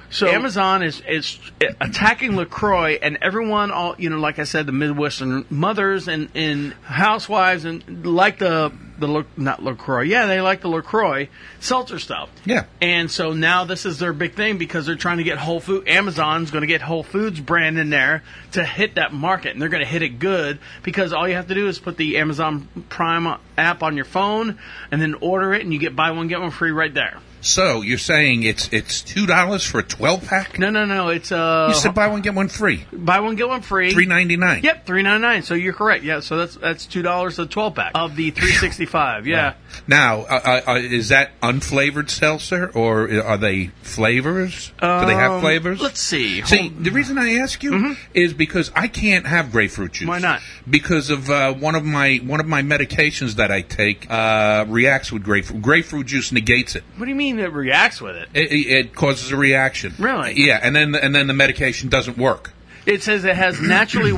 So Amazon is attacking LaCroix, and everyone, all like I said, the Midwestern mothers and housewives and like not LaCroix. Yeah, they like the LaCroix seltzer stuff. Yeah. And so now this is their big thing because they're trying to get Whole Foods. Amazon's going to get Whole Foods brand in there to hit that market, and they're going to hit it good because all you have to do is put the Amazon Prime app on your phone and then order it, and you get buy one get one free right there. So you're saying it's $2 for a 12-pack? No. It's you said buy one get one free. Buy one get one free. $3.99. Yep, $3.99. So you're correct. Yeah, so that's $2 a 12-pack of the 365. Yeah. Now, is that unflavored seltzer or are they flavors? Do they have flavors? Let's see. See, the reason I ask you is because I can't have grapefruit juice. Why not? Because of one of my medications that I take reacts with grapefruit. Grapefruit juice negates it. What do you mean it reacts with it? It causes a reaction. Really? Yeah, and then the medication doesn't work. It says it has naturally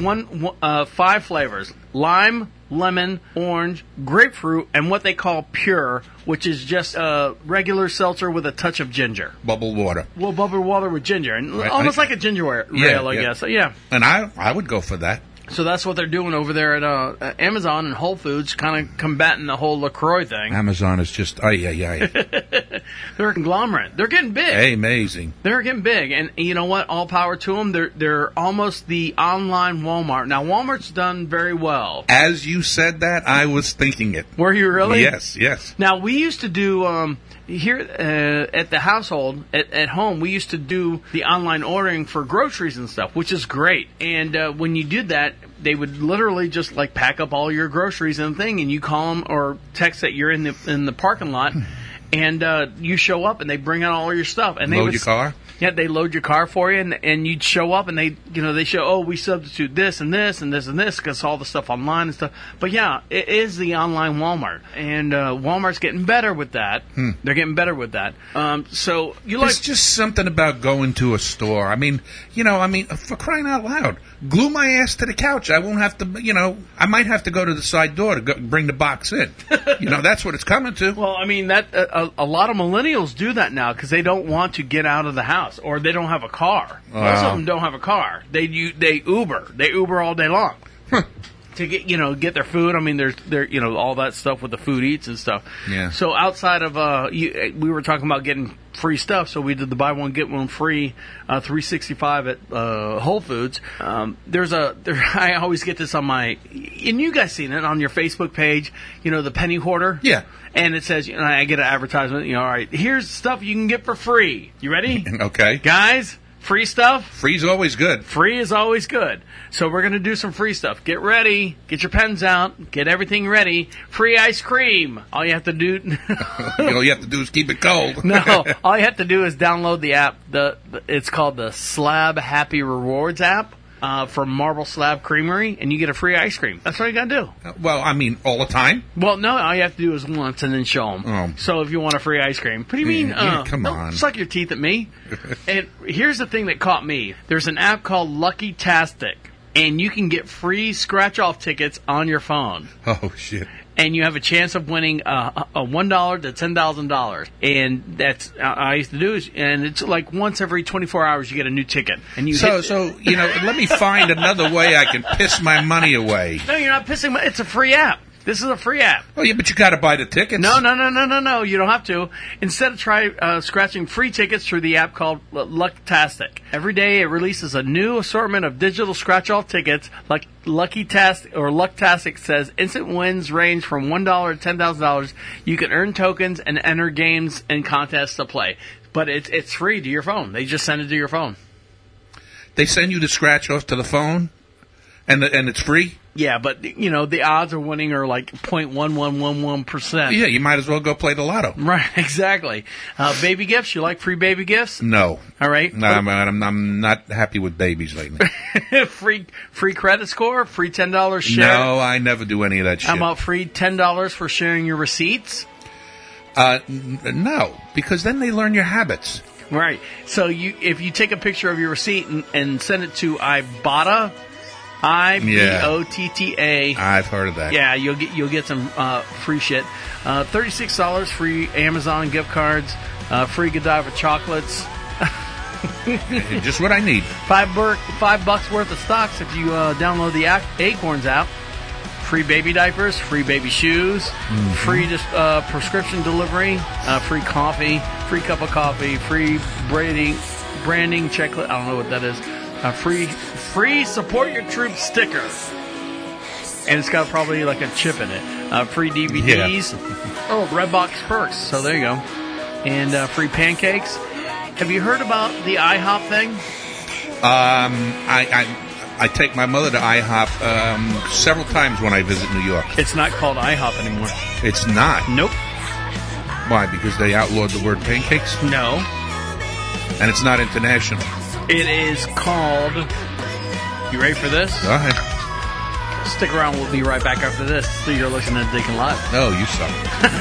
5 flavors: lime, lemon, orange, grapefruit, and what they call pure, which is just regular seltzer with a touch of ginger. Bubbled water. Well, bubbled water with ginger, and almost like a ginger ale, I guess. So, yeah. And I would go for that. So that's what they're doing over there at Amazon and Whole Foods, kind of combating the whole LaCroix thing. Amazon is just, They're a conglomerate. They're getting big. Hey, amazing. They're getting big. And you know what? All power to them. They're almost the online Walmart. Now, Walmart's done very well. As you said that, I was thinking it. Were you really? Yes. Now, we used to do... here at the household, at home, we used to do the online ordering for groceries and stuff, which is great. And when you did that, they would literally just like pack up all your groceries and thing, and you call them or text that you're in the parking lot, and you show up and they bring out all your stuff. And load your car? Yeah, they load your car for you, and you'd show up, and they show, we substitute this and this and this and this because all the stuff online and stuff. But yeah, it is the online Walmart, and Walmart's getting better with that. They're getting better with that. So there's just something about going to a store. I mean, for crying out loud, glue my ass to the couch. I won't have to, I might have to go to the side door to bring the box in. That's what it's coming to. Well, I mean, that a lot of millennials do that now because they don't want to get out of the house. Or they don't have a car. Most of them don't have a car. They Uber. They Uber all day long to get their food. I mean, there's all that stuff with the food eats and stuff. Yeah. So outside of we were talking about getting free stuff, so we did the buy one get one free 365 at Whole Foods. I always get this on my, and you guys seen it on your Facebook page. The penny hoarder. Yeah. And it says, I get an advertisement, all right, here's stuff you can get for free. You ready? Okay. Guys, free stuff? Free's always good. Free is always good. So we're going to do some free stuff. Get ready. Get your pens out. Get everything ready. Free ice cream. All you have to do... all you have to do is keep it cold. No. All you have to do is download the app. It's called the Slab Happy Rewards app. From Marble Slab Creamery, and you get a free ice cream. That's all you got to do. Well, I mean, all the time? Well, no, all you have to do is once and then show them. Oh. So if you want a free ice cream. What do you mean? Come on. Suck your teeth at me. And here's the thing that caught me. There's an app called Lucky Tastic, and you can get free scratch-off tickets on your phone. Oh, shit. And you have a chance of winning a $1 to $10,000. And that's I used to do is, and it's like once every 24 hours you get a new ticket. And let me find another way I can piss my money away. No, you're not pissing. It's a free app. This is a free app. Oh, yeah, but you got to buy the tickets. No. You don't have to. Instead, try scratching free tickets through the app called Lucktastic. Every day, it releases a new assortment of digital scratch-off tickets. Like Lucktastic says, instant wins range from $1 to $10,000. You can earn tokens and enter games and contests to play. But it's free to your phone. They just send it to your phone. They send you the scratch-off to the phone, and it's free? Yeah, but, the odds of winning are like 0.1111%. Yeah, you might as well go play the lotto. Right, exactly. Baby gifts, you like free baby gifts? No. All right. No, I'm not happy with babies lately. Free credit score, free $10 share? No, I never do any of that shit. How about free $10 for sharing your receipts? No, because then they learn your habits. Right. So if you take a picture of your receipt and send it to Ibotta, IBOTTA. I've heard of that. Yeah, you'll get some free shit. $36 free Amazon gift cards, free Godiva chocolates. Just what I need. $5 worth of stocks if you download the Acorns app. Free baby diapers, free baby shoes, free prescription delivery, free coffee, free cup of coffee, free branding checklist. I don't know what that is. Free support your troops sticker. And it's got probably like a chip in it. Free DVDs. Yeah. Oh, Redbox perks. So there you go. And free pancakes. Have you heard about the IHOP thing? I take my mother to IHOP several times when I visit New York. It's not called IHOP anymore. It's not? Nope. Why? Because they outlawed the word pancakes? No. And it's not international? It is called... You ready for this? Go ahead. Stick around. We'll be right back after this. So you're listening to Deacon Live. Oh, you suck.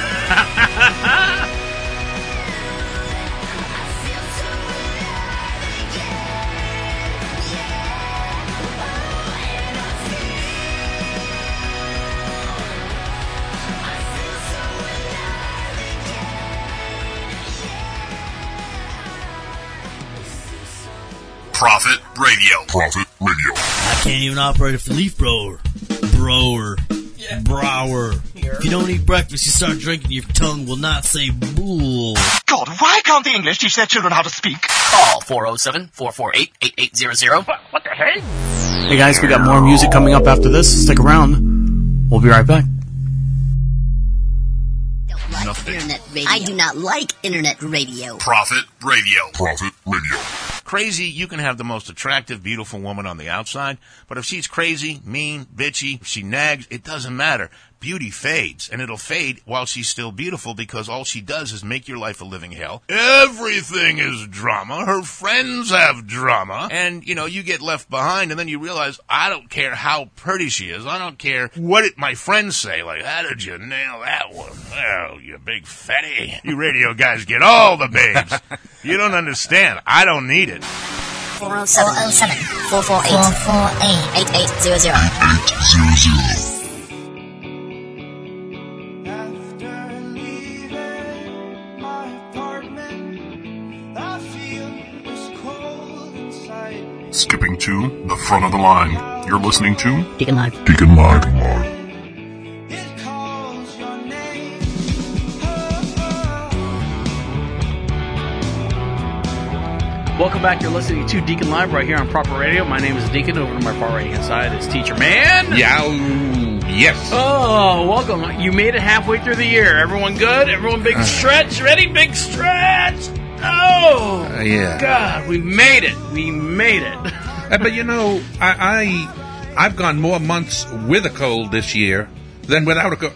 Prophet Radio. Prophet Radio. I can't even operate a leaf blower. Brower. If you don't eat breakfast, you start drinking, your tongue will not say bull. God, why can't the English teach their children how to speak? Call 407-448-8800. What the hell? Hey guys, we got more music coming up after this. Stick around. We'll be right back. Internet radio. I do not like internet radio. Prophet Radio. Prophet Radio. Crazy, you can have the most attractive, beautiful woman on the outside, but if she's crazy, mean, bitchy, if she nags, it doesn't matter. Beauty fades, and it'll fade while she's still beautiful because all she does is make your life a living hell. Everything is drama. Her friends have drama. And, you get left behind, and then you realize, I don't care how pretty she is. I don't care what my friends say. Like, how did you nail that one? Oh, you big fatty. You radio guys get all the babes. You don't understand. I don't need it. 407-448-8800. 8800. Skipping to the front of the line. You're listening to Deacon Live. Deacon Live. Welcome back. You're listening to Deacon Live right here on Proper Radio. My name is Deacon. Over to my far right-hand side is Teacher Man. Yes. Oh, welcome. You made it halfway through the year. Everyone good? Everyone big stretch? Ready? Big stretch? Oh, yeah. God, we made it. We made it. But I've gone more months with a cold this year than without a cold.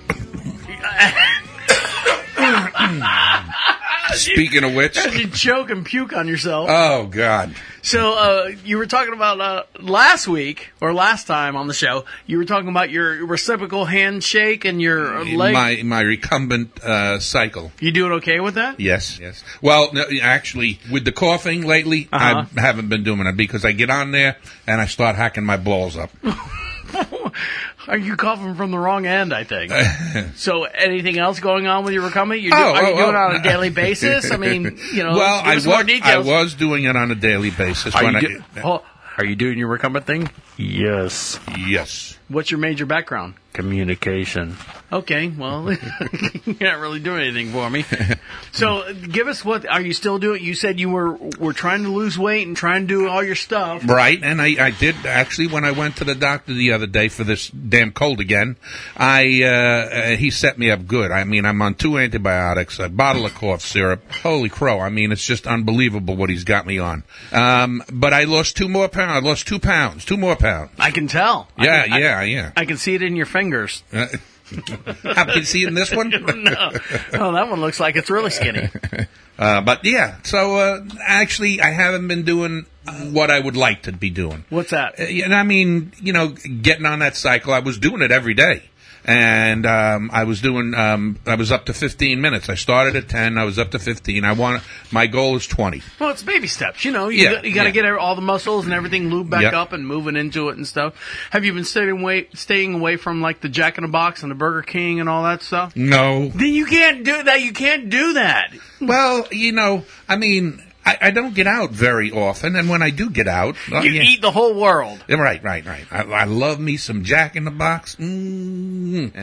Speaking of which, you choke and puke on yourself. Oh God! So you were talking about last week or last time on the show. You were talking about your reciprocal handshake and your leg. My recumbent cycle. You doing okay with that? Yes. Well, no, actually, with the coughing lately, I haven't been doing it because I get on there and I start hacking my balls up. Are you coughing from the wrong end, I think? So anything else going on with your recovery? Are you doing it on a daily basis? I mean, Well, I was doing it on a daily basis. Are you doing your recumbent thing? Yes. What's your major background? Communication. Okay, well, you're not really doing anything for me. So, give us are you still doing? You said you were trying to lose weight and trying to do all your stuff. Right, and I did, actually, when I went to the doctor the other day for this damn cold again, he set me up good. I mean, I'm on 2 antibiotics, a bottle of cough syrup. Holy crow, I mean, it's just unbelievable what he's got me on. But I lost 2 more pounds. I lost 2 pounds, 2 more pounds. I can tell. Yeah. I can see it in your fingers. Can you see it in this one? No. Oh, that one looks like it's really skinny. But yeah, so actually I haven't been doing what I would like to be doing. What's that? I mean, getting on that cycle, I was doing it every day. And I was up to 15 minutes. I started at 10. I was up to 15. My goal is 20. Well, it's baby steps. You got to get all the muscles and everything lubed back up and moving into it and stuff. Have you been staying away from like the Jack in the Box and the Burger King and all that stuff? No. Then you can't do that. You can't do that. Well, I mean, I don't get out very often, and when I do get out... You eat the whole world. Right. I love me some Jack in the Box. And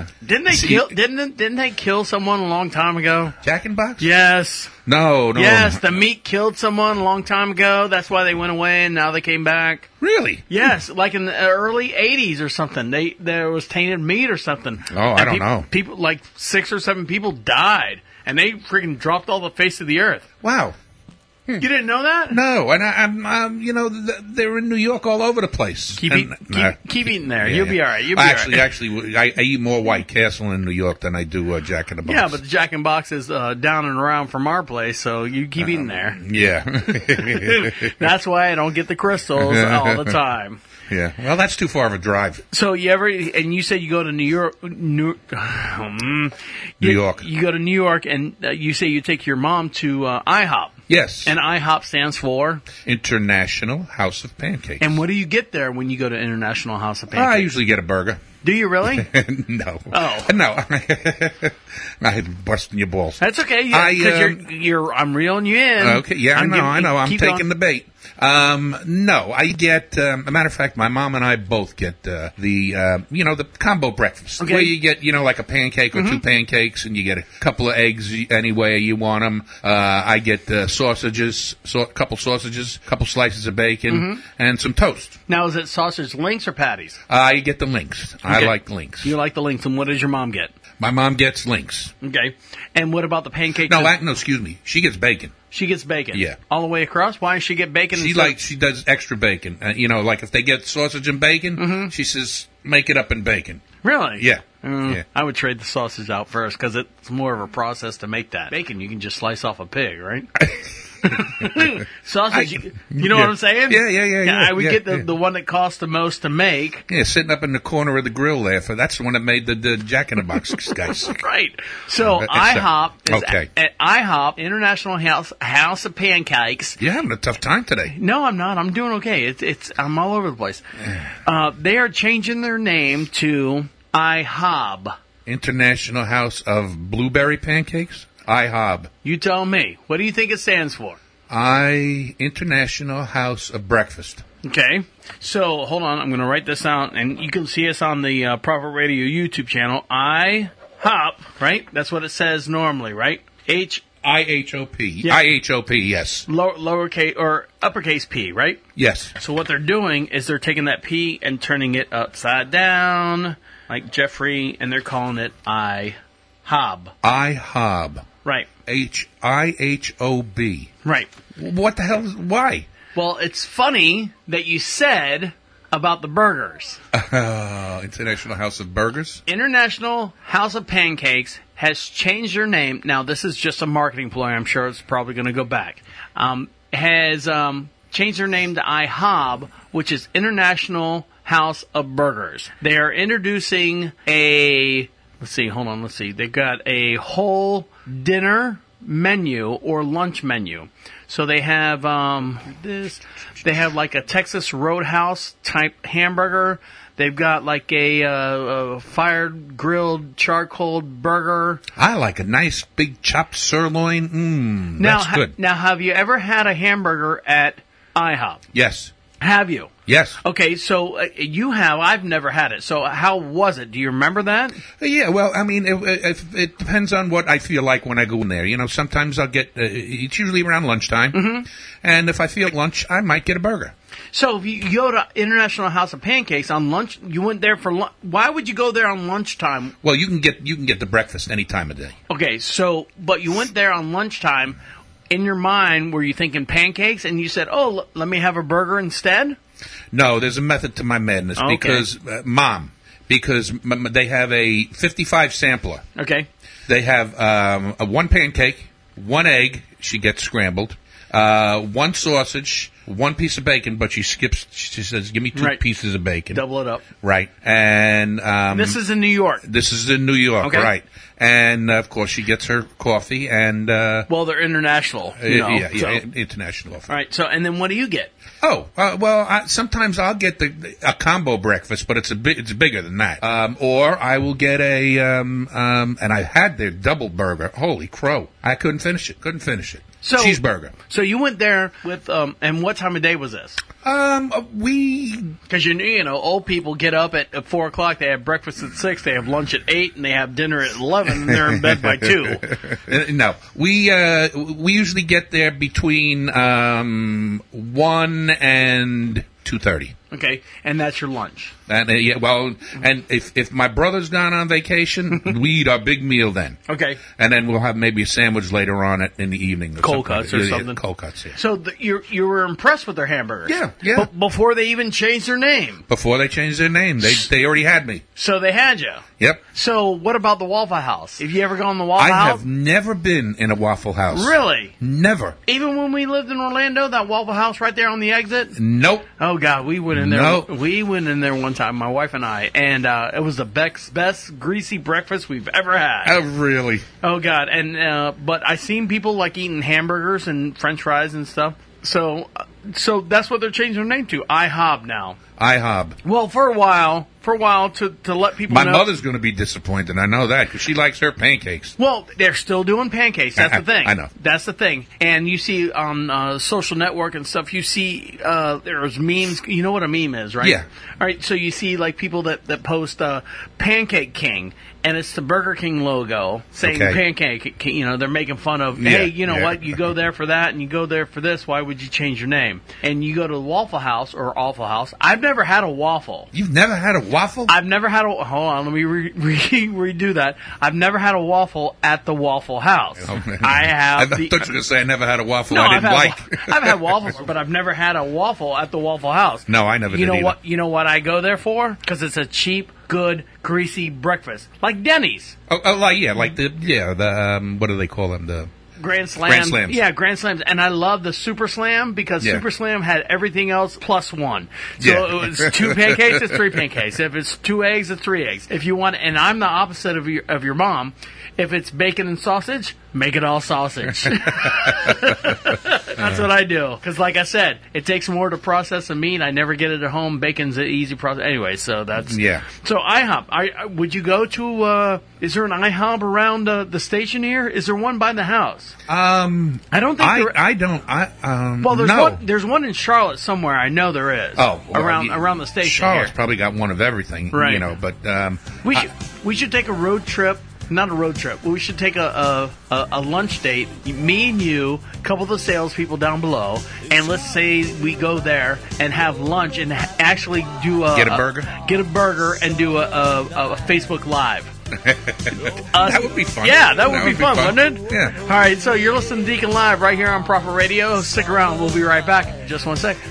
Didn't they kill someone a long time ago? Jack in the Box? Yes. No. Yes, the meat killed someone a long time ago. That's why they went away, and now they came back. Really? Yes, like in the early 80s or something. There was tainted meat or something. Oh, I don't know. People, like 6 or 7 people died, and they freaking dropped all the face of the earth. Wow. You didn't know that? No, and I'm they're in New York all over the place. Keep eating there. You'll be all right. Actually, I eat more White Castle in New York than I do Jack in the Box. Yeah, but the Jack in the Box is down and around from our place, so you keep eating there. Yeah. That's why I don't get the crystals all the time. Yeah, well, that's too far of a drive. So you said you go to New York. New York. You go to New York, and you say you take your mom to IHOP. Yes. And IHOP stands for? International House of Pancakes. And what do you get there when you go to International House of Pancakes? I usually get a burger. Do you really? No. Oh. No. I'm busting your balls. That's okay. Because I'm reeling you in. Okay. Yeah, I know. I'm taking the bait. No, I get, a matter of fact, my mom and I both get, the combo breakfast. Okay. Where you get, like a pancake or 2 pancakes, and you get a couple of eggs any way you want them. I get, sausages, a couple slices of bacon, and some toast. Now, is it sausage links or patties? I get the links. Okay. I like links. You like the links, and what does your mom get? My mom gets links. Okay. And what about the pancakes? No, excuse me. She gets bacon. She gets bacon? Yeah. All the way across? Why does she get bacon? She does extra bacon. Like if they get sausage and bacon, she says, make it up in bacon. Really? Yeah. Yeah. I would trade the sausage out first because it's more of a process to make that. Bacon, you can just slice off a pig, right? Sausage, you know what I'm saying? Yeah. I would get the one that costs the most to make. Yeah, sitting up in the corner of the grill there. That's the one that made the Jack in the Box guys. Right. So IHOP, International House of Pancakes. You're having a tough time today. No, I'm not. I'm doing okay. I'm all over the place. They are changing their name to IHOB. International House of Blueberry Pancakes? IHOB. You tell me. What do you think it stands for? International House of Breakfast. Okay. So, hold on. I'm going to write this out, and you can see us on the Prophet Radio YouTube channel. IHOP, right? That's what it says normally, right? IHOP. Yeah. IHOP, yes. Lowercase or uppercase P, right? Yes. So what they're doing is they're taking that P and turning it upside down, like Jeffrey, and they're calling it IHOB. IHOB. Right. IHOB. Right. What the hell? Why? Well, it's funny that you said about the burgers. International House of Burgers? International House of Pancakes has changed their name. Now, this is just a marketing ploy. I'm sure it's probably going to go back. Has changed their name to IHOB, which is International House of Burgers. They are introducing let's see. They've got a whole dinner menu or lunch menu. So they have They have like a Texas Roadhouse type hamburger. They've got like a fired grilled charcoal burger. I like a nice big chopped sirloin. That's good. Now, have you ever had a hamburger at IHOP? Yes. Have you? Yes. Okay, so you have. I've never had it. So how was it? Do you remember that? Yeah, well, I mean, it depends on what I feel like when I go in there. You know, sometimes I'll get, it's usually around lunchtime, and if I feel lunch, I might get a burger. So if you go to International House of Pancakes on lunch, you went there for lunch. Why would you go there on lunchtime? Well, you can get the breakfast any time of day. Okay, so, but you went there on lunchtime. In your mind, were you thinking pancakes, and you said, oh, let me have a burger instead? No, there's a method to my madness, because, because they have a 55 sampler. Okay. They have a one pancake, one egg, she gets scrambled, one sausage, one piece of bacon, but she says, give me two pieces of bacon. Double it up. Right. And this is in New York. This is in New York, okay. Right. And, of course, she gets her coffee and... well, they're international. International. All right, so, and then what do you get? Oh, sometimes I'll get a combo breakfast, but it's bigger than that. Or I will get and I had their double burger. Holy crow. I couldn't finish it. cheeseburger. So you went there with, and what time of day was this? Because you know, old people get up at 4 o'clock. They have breakfast at 6. They have lunch at 8, and they have dinner at 11, and they're in bed by 2. No, we usually get there between 1 and 2:30. Okay, and that's your lunch. And if my brother's gone on vacation, we eat our big meal then. Okay. And then we'll have maybe a sandwich later on in the evening. Cold cuts or something. Cold cuts, yeah. So you were impressed with their hamburgers? Yeah. Before they even changed their name? Before they changed their name. They already had me. So they had you? Yep. So what about the Waffle House? Have you ever gone to the Waffle House? I have never been in a Waffle House. Really? Never. Even when we lived in Orlando, that Waffle House right there on the exit? Nope. Oh, God, we went in there. Nope. We went in there one time, my wife and I, and it was the best greasy breakfast we've ever had. Oh, really? Oh, God. And but I seen people like eating hamburgers and French fries and stuff. So that's what they're changing their name to, IHOB now. IHOB. Well, for a while, to let people know. My mother's going to be disappointed. I know that because she likes her pancakes. Well, they're still doing pancakes. That's the thing. I know. That's the thing. And you see on social network and stuff, you see there's memes. You know what a meme is, right? Yeah. All right. So you see like people that post Pancake King, and it's the Burger King logo saying Pancake King. You know, they're making fun of, hey, you know what? You go there for that, and you go there for this. Why would you change your name? And you go to the Waffle House or Awful House. I've never had a waffle. You've never had a waffle? I've never had a... Hold on, let me redo that. I've never had a waffle at the Waffle House. Oh, I have... I thought you were going to say I never had a waffle No, I didn't like. I've had waffles, but I've never had a waffle at the Waffle House. No, I never did either. You know what I go there for? Because it's a cheap, good, greasy breakfast. Like Denny's. Like the what do they call them? The... Grand Slams. Grand Slams. Yeah, Grand Slams. And I love the Super Slam because Super Slam had everything else plus one. So it was 2 pancakes, it's 3 pancakes. If it's 2 eggs, it's 3 eggs. If you want, and I'm the opposite of your mom. If it's bacon and sausage, make it all sausage. That's what I do. Because like I said, it takes more to process the meat. I never get it at home. Bacon's an easy process. Anyway, so that's... Yeah. So IHOP. Would you go to... is there an IHOP around the station here? Is there one by the house? I don't think well, there's one in Charlotte somewhere. I know there is. Oh. Well, around the station Charlotte's here. probably got one of everything. Right. You know, but... we should take a road trip. Not a road trip. We should take a lunch date. Me and you, a couple of the salespeople down below, and let's say we go there and have lunch and actually do get a burger and do a Facebook Live. That would be fun. Yeah, that would be fun, wouldn't it? Yeah. All right, so you're listening to Deacon Live right here on Prophet Radio. Stick around. We'll be right back in just 1 second.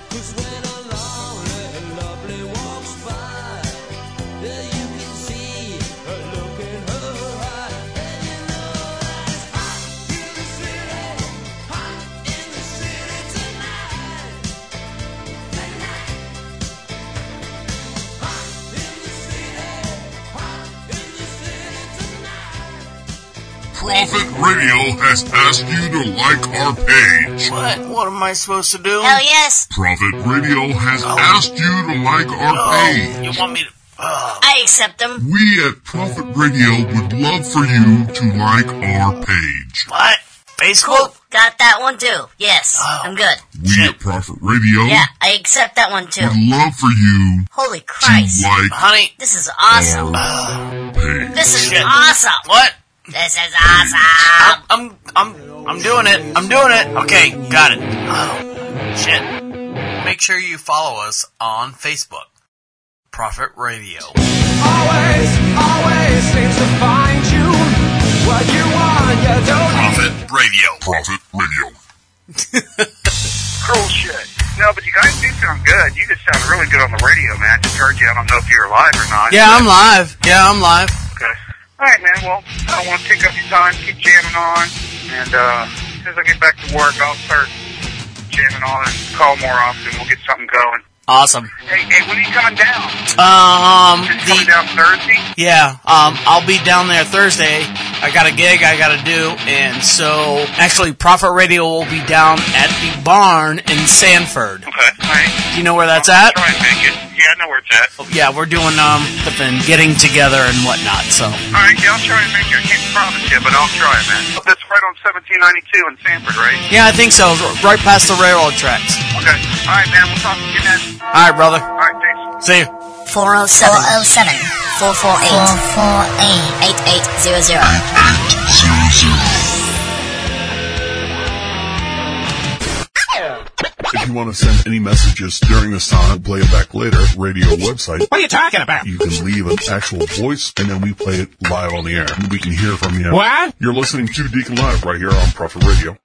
Prophet Radio has asked you to like our page. What am I supposed to do? Hell yes. Prophet Radio has asked you to like our page. You want me to... I accept them. We at Prophet Radio would love for you to like our page. What? Facebook? Cool. Got that one too. Yes. I'm good. We at Prophet Radio Yeah, I accept that one too. would love for you Holy Christ. to like Honey. This is awesome. our page. This is awesome. What? This is awesome. I'm doing it. I'm doing it. Okay, got it. Oh, shit. Make sure you follow us on Facebook. Prophet Radio. Always seems to find you. What you want, you don't Prophet Radio. Prophet Radio. Cool shit. No, but you guys do sound good. You just sound really good on the radio, man. I just heard you. I don't know if you're live or not. Yeah, I'm live. Okay. All right, man. Well, I don't want to take up your time. Keep jamming on. And as soon as I get back to work, I'll start jamming on and call more often. We'll get something going. Awesome. Hey, when are you coming down? Coming down Thursday? Yeah, I'll be down there Thursday. I got a gig I got to do, and so actually Prophet Radio will be down at the barn in Sanford. Okay. All right. Do you know where that's at? Try and make it. Yeah, I know where it's at. Yeah, we're doing and getting together and whatnot. So. All right, yeah, I'll try and make it. I can't promise you, but I'll try, man. That's right on 1792 in Sanford, right? Yeah, I think so. Right past the railroad tracks. Okay. All right, man. We'll talk to you then. All right, brother. All right, thanks. See you. 407 448 8800. If you want to send any messages during this time and play it back later, radio website. What are you talking about? You can leave an actual voice, and then we play it live on the air. We can hear from you. What? You're listening to Deacon Live right here on Prophet Radio.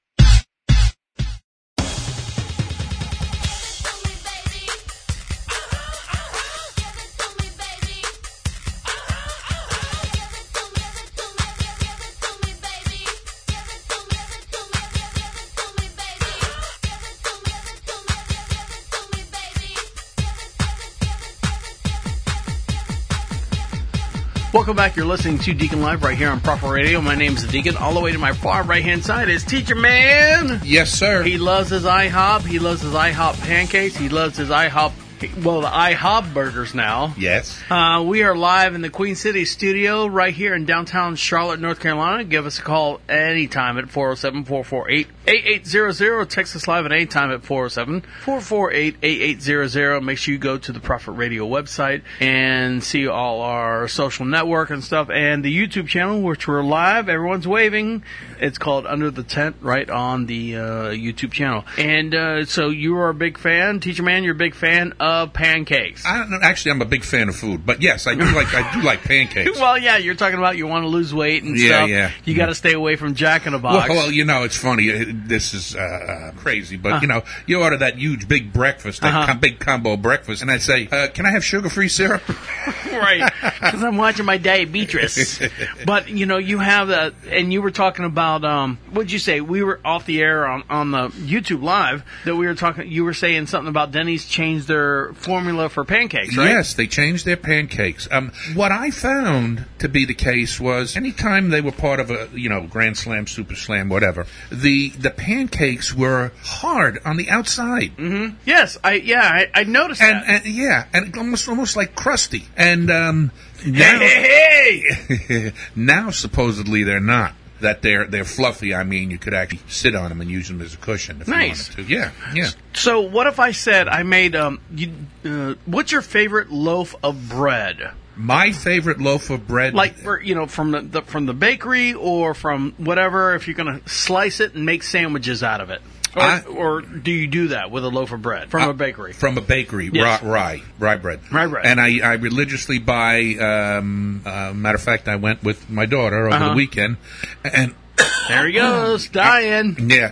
Welcome back. You're listening to Deacon Live right here on Prophet Radio. My name's the Deacon. All the way to my far right-hand side is Teacher Man. Yes, sir. He loves his IHOP. He loves his IHOP pancakes. He loves his IHOP, the IHOP burgers now. Yes. We are live in the Queen City studio right here in downtown Charlotte, North Carolina. Give us a call anytime at 407-448-8800. Text us live at any time at 407-448-8800. Make sure you go to the Prophet Radio website and see all our social network and stuff, and the YouTube channel, which we're live. Everyone's waving. It's called Under the Tent right on the YouTube channel. And so you are a big fan. Teacher Man, you're a big fan of pancakes. Actually, I'm a big fan of food, but yes, I do like pancakes. Well, yeah, you're talking about you want to lose weight and stuff. Yeah. You got to stay away from Jack in the Box. Well, it's funny. This is crazy, but you order that huge big breakfast, that big combo breakfast, and I say, "Can I have sugar-free syrup?" Right, because I'm watching my diabetes. But you have that, and you were talking about what'd you say? We were off the air on the YouTube Live that we were talking. You were saying something about Denny's changed their formula for pancakes, right? Yes, they changed their pancakes. What I found to be the case was anytime they were part of a Grand Slam, Super Slam, whatever, the pancakes were hard on the outside. Mm-hmm. Yes, I noticed that. And almost like crusty. And now, now supposedly they're not. That they're fluffy. I mean, you could actually sit on them and use them as a cushion if you wanted to. Yeah. So what if I said I made what's your favorite loaf of bread? My favorite loaf of bread, like from the bakery or from whatever. If you're going to slice it and make sandwiches out of it. Or do you do that with a loaf of bread from a bakery? From a bakery, yes. Rye bread. Rye bread. And I religiously buy, matter of fact, I went with my daughter over the weekend, and there he goes, dying. Yeah.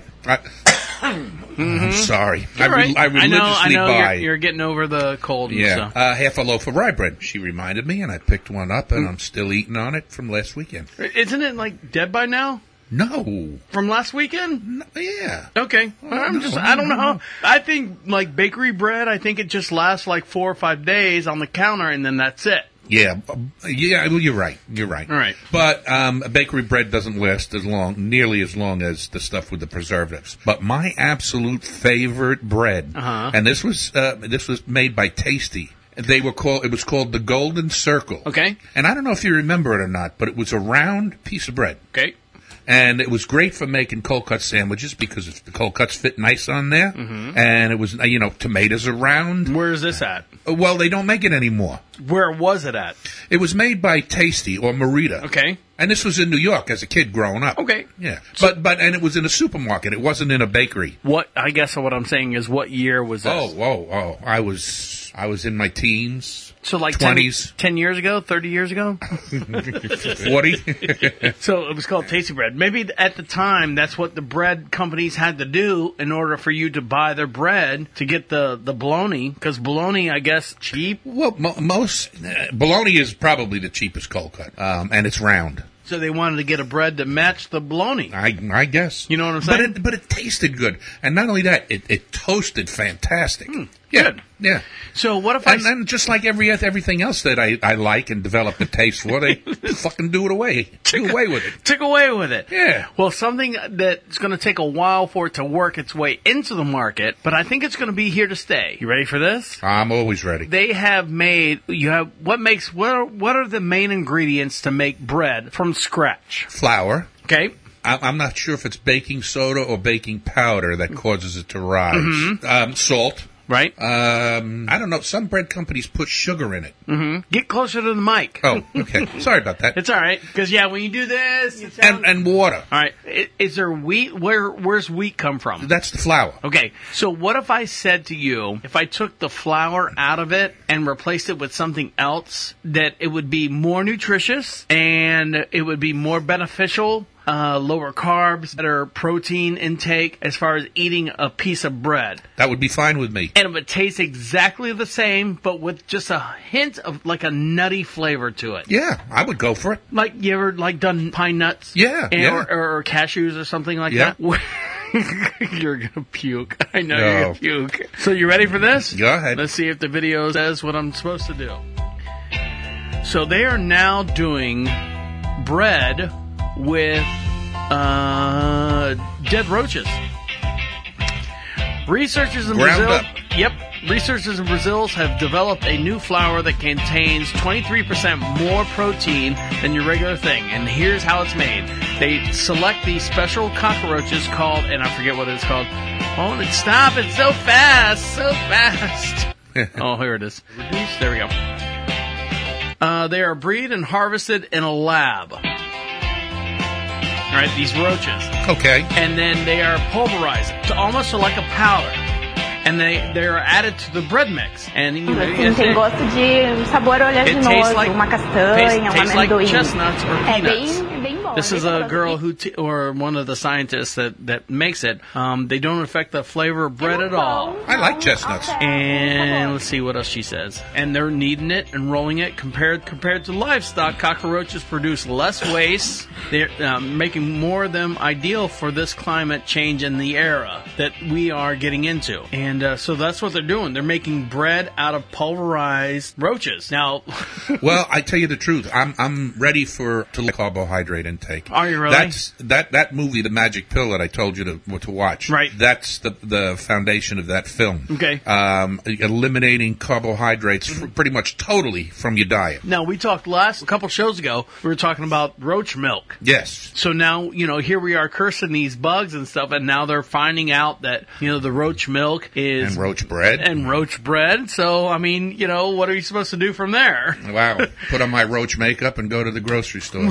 I'm sorry. Right. I religiously buy. You're getting over the cold and stuff. Half a loaf of rye bread. She reminded me, and I picked one up, and I'm still eating on it from last weekend. Isn't it like dead by now? No. From last weekend? No, yeah. Okay. I don't know. I think, like, bakery bread, I think it just lasts like 4 or 5 days on the counter, and then that's it. Yeah. Well, you're right. All right. But bakery bread doesn't last nearly as long as the stuff with the preservatives. But my absolute favorite bread, and this was made by Tasty. It was called the Golden Circle. Okay. And I don't know if you remember it or not, but it was a round piece of bread. Okay. And it was great for making cold cut sandwiches because the cold cuts fit nice on there. Mm-hmm. And it was, tomatoes are round. Where is this at? Well, they don't make it anymore. Where was it at? It was made by Tasty or Merita. Okay. And this was in New York as a kid growing up. Okay. Yeah. But it was in a supermarket. It wasn't in a bakery. I guess what I'm saying is, what year was this? Oh. I was in my teens. So like 20s. 10 years ago? 30 years ago? 40. So it was called Tasty Bread. Maybe at the time, that's what the bread companies had to do in order for you to buy their bread to get the bologna. Because bologna, I guess, cheap. Well, bologna is probably the cheapest cold cut. And it's round. So they wanted to get a bread to match the bologna. I guess. You know what I'm saying? But it tasted good. And not only that, it toasted fantastic. Yeah. Good. Yeah. So what if and then just like everything else that I like and develop a taste for, they fucking do away with it. Took away with it. Yeah. Well, something that's going to take a while for it to work its way into the market, but I think it's going to be here to stay. You ready for this? I'm always ready. They have made, what are the main ingredients to make bread from scratch? Flour. Okay. I'm not sure if it's baking soda or baking powder that causes it to rise. Mm-hmm. Salt. Right. I don't know. Some bread companies put sugar in it. Mm-hmm. Get closer to the mic. Oh, okay. Sorry about that. It's all right. Because, when you do this... And water. All right. Is there wheat? Where's wheat come from? That's the flour. Okay. So what if I said to you, if I took the flour out of it and replaced it with something else, that it would be more nutritious and it would be more beneficial, lower carbs, better protein intake as far as eating a piece of bread? That would be fine with me. And it would taste exactly the same, but with just a hint of like a nutty flavor to it. Yeah, I would go for it. Like, you ever done pine nuts? Yeah, Or cashews or something like that? You're going to puke. I know you're going to puke. So you ready for this? Go ahead. Let's see if the video says what I'm supposed to do. So they are now doing bread with dead roaches. Researchers in Brazil. Yep. Researchers in Brazil have developed a new flour that contains 23% more protein than your regular thing. And here's how it's made. They select these special cockroaches called, and I forget what it's called. Oh, stop it so fast. Oh, here it is. Reduce. There we go. They are bred and harvested in a lab. All right, these roaches. Okay. And then they are pulverized to almost like a powder. And they are added to the bread mix. And Sim, tem gosto de sabor oleaginoso, uma castanha, tastes like chestnuts or É peanuts. bem bom. This is a girl or one of the scientists that makes it. They don't affect the flavor of bread at all. I like chestnuts. And let's see what else she says. And they're kneading it and rolling it. Compared to livestock, cockroaches produce less waste. They're making more of them ideal for this climate change in the era that we are getting into. And so that's what they're doing. They're making bread out of pulverized roaches. Now, well, I tell you the truth. I'm ready to carbohydrate intake. Are you really? That's that movie, The Magic Pill, that I told you to watch. Right. That's the foundation of that film. Okay. Eliminating carbohydrates pretty much totally from your diet. Now, we talked a couple shows ago, we were talking about roach milk. Yes. So now, here we are cursing these bugs and stuff, and now they're finding out that, the roach milk is... And roach bread. So, I mean, what are you supposed to do from there? Wow. Put on my roach makeup and go to the grocery store.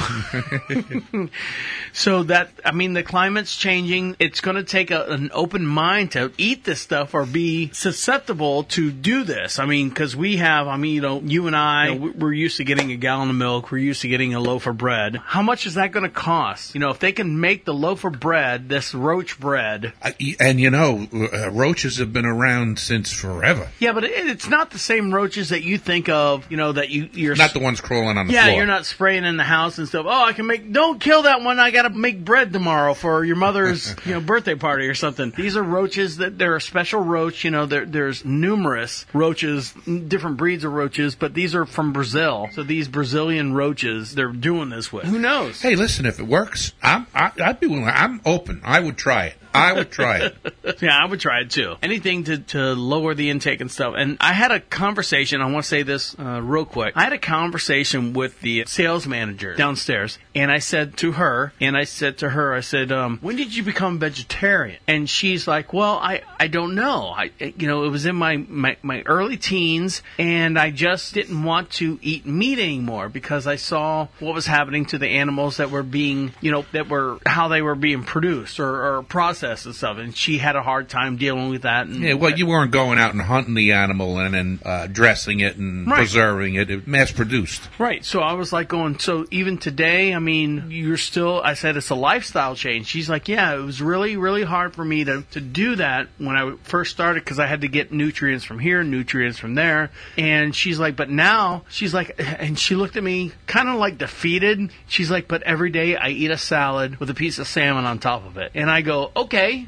So the climate's changing. It's going to take an open mind to eat this stuff or be susceptible to do this. I mean, because we have, you and I, we're used to getting a gallon of milk. We're used to getting a loaf of bread. How much is that going to cost? If they can make the loaf of bread, this roach bread. And roaches have been around since forever. Yeah, but it's not the same roaches that you think of, that you're... Not the ones crawling on the floor. Yeah, you're not spraying in the house and stuff. Oh, don't kill that one. I got to make bread tomorrow for your mother's, birthday party or something. These are roaches they're a special roach. There's numerous roaches, different breeds of roaches, but these are from Brazil. So these Brazilian roaches, they're doing this with. Who knows? Hey, listen, if it works, I'd be willing. I'm open. I would try it. I would try it. Yeah, I would try it too. Anything to lower the intake and stuff. And I had a conversation, I want to say this real quick. I had a conversation with the sales manager downstairs, and I said to her, when did you become vegetarian? And she's like, well, I don't know. It was in my early teens, and I just didn't want to eat meat anymore because I saw what was happening to the animals that were being, how they were being produced or processed and stuff, and she had a hard time dealing with that. And you weren't going out and hunting the animal and dressing it and preserving it. It mass-produced. Right. So I was like so even today, you're still, I said it's a lifestyle change. She's like, yeah, it was really, really hard for me to do that when I first started because I had to get nutrients from here, nutrients from there. And she's like, but now, and she looked at me kind of like defeated. She's like, but every day I eat a salad with a piece of salmon on top of it. And I go, okay,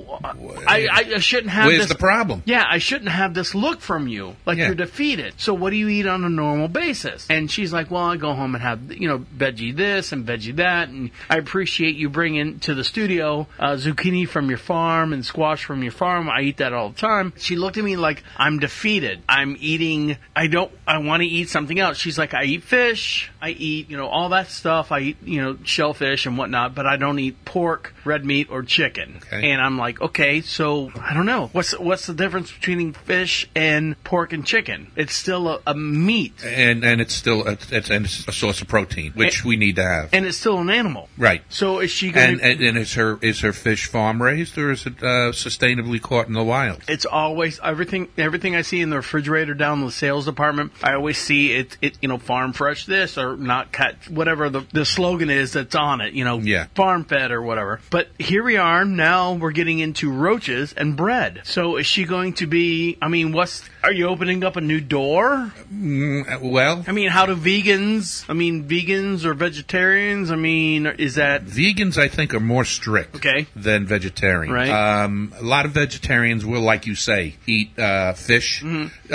I shouldn't have Where's this. the problem? Yeah, I shouldn't have this look from you, like you're defeated. So what do you eat on a normal basis? And she's like, well, I go home and have, veggie this and veggie that, and I appreciate you bringing to the studio zucchini from your farm and squash from your farm. I eat that all the time. She looked at me like I'm defeated. I want to eat something else. She's like, I eat fish, I eat, all that stuff. I eat, shellfish and whatnot, but I don't eat pork, red meat, or chicken. Okay. And I'm like, okay, so I don't know. What's the difference between fish and pork and chicken? It's still a meat. And it's still it's a source of protein, which we need to have. And it's still an animal. Right. So is she going to... And is her fish farm raised, or is it sustainably caught in the wild? It's always everything I see in the refrigerator down in the sales department. I always see it farm fresh this or not cut, whatever the slogan is that's on it. Farm fed or whatever. But here we are now. We're getting into roaches and bread. So is she going to be? I mean, are you opening up a new door? Well, I mean, how do vegans? I mean, vegans or vegetarians? I mean, is that vegans? I think are more strict than vegetarians. Right. A lot of vegetarians will, like you say, eat fish.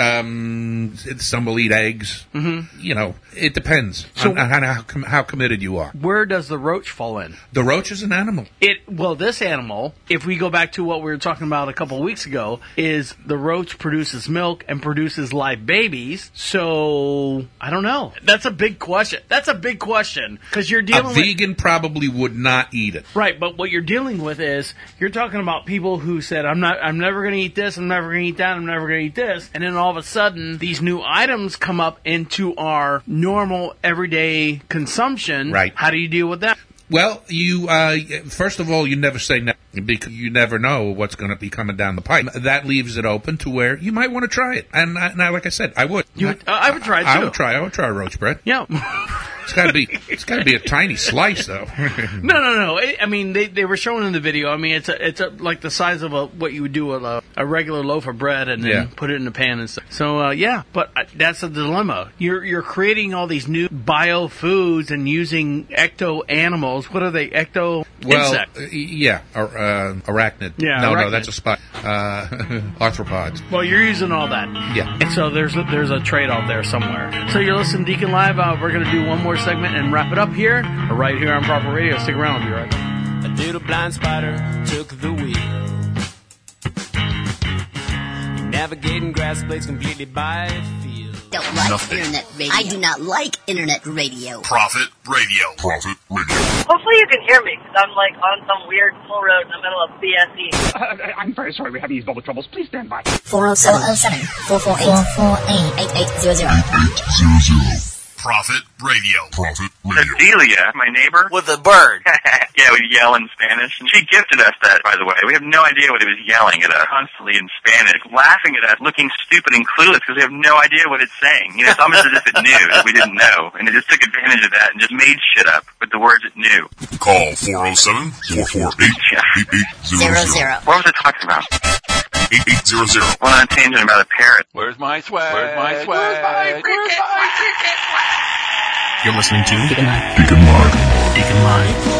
Mm-hmm. Some will eat eggs. Mm-hmm. It depends on how committed you are. Where does the roach fall in? The roach is an animal. This animal, if we go back to what we were talking about a couple of weeks ago, is the roach produces milk and produces live babies. So, I don't know. That's a big question. Because you're dealing with... A vegan probably would not eat it. Right, but what you're dealing with is, you're talking about people who said, I'm never going to eat this, I'm never going to eat that, I'm never going to eat this. And then all of a sudden, these new items come up into our normal, everyday consumption. Right. How do you deal with that? Well, you first of all, you never say never, because you never know what's going to be coming down the pipe. That leaves it open to where you might want to try it. And now, like I said, I would. I would try it too. I would try roach bread. Yeah. It's got to be a tiny slice, though. No. I mean, they were showing in the video. I mean, it's like the size of what you would do with a regular loaf of bread, and then put it in the pan and stuff. So but that's a dilemma. You're creating all these new bio foods and using ecto animals. What are they? Ecto insects? Arachnid. Yeah, no, that's a spot. Arthropods. Well, you're using all that. Yeah. And so there's a trade-off there somewhere. So you're listening to Deacon Live. We're going to do one more segment and wrap it up here, right here on Proper Radio. Stick around, we'll be right back. A little blind spider took the wheel, navigating grass blades completely by feel. Don't like internet radio. I do not like internet radio. Profit Radio. Hopefully you can hear me, because I'm on some weird full road in the middle of BSE. I'm very sorry we're having these bubble troubles. Please stand by. 407 448 8800. Profit Radio. Adelia, my neighbor, with a bird. yeah, we yell in Spanish. And she gifted us that, by the way. We have no idea what it was yelling at us, constantly in Spanish, laughing at us, looking stupid and clueless because we have no idea what it's saying. It's almost as if it knew that we didn't know. And it just took advantage of that and just made shit up with the words it knew. Call 407-448-8800. What was I talking about? 8800. Went on a tangent about a parrot. Where's my swag? Where's my cricket? You're listening to Deacon Live. Deacon Live.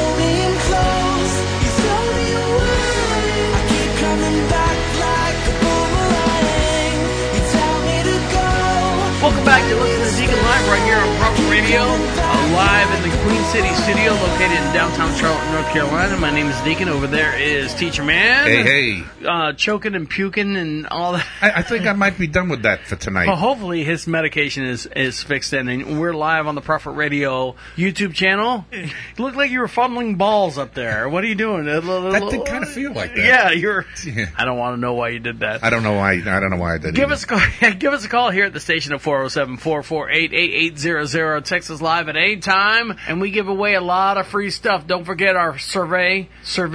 Welcome back. You're listening to Deacon Live right here on Proper Radio, live in the Queen City studio located in downtown Charlotte, North Carolina. My name is Deacon. Over there is Teacher Man. Hey. Choking and puking and all that. I think I might be done with that for tonight. Well, hopefully his medication is fixed in. And we're live on the Prophet Radio YouTube channel. You look like you were fumbling balls up there. What are you doing? That did kind of feel like that. Yeah, I don't want to know why you did that. I don't know why I did. Give us a call here at the station at 407-448-8800. Text us live at any time, and we give away a lot of free stuff. Don't forget our survey on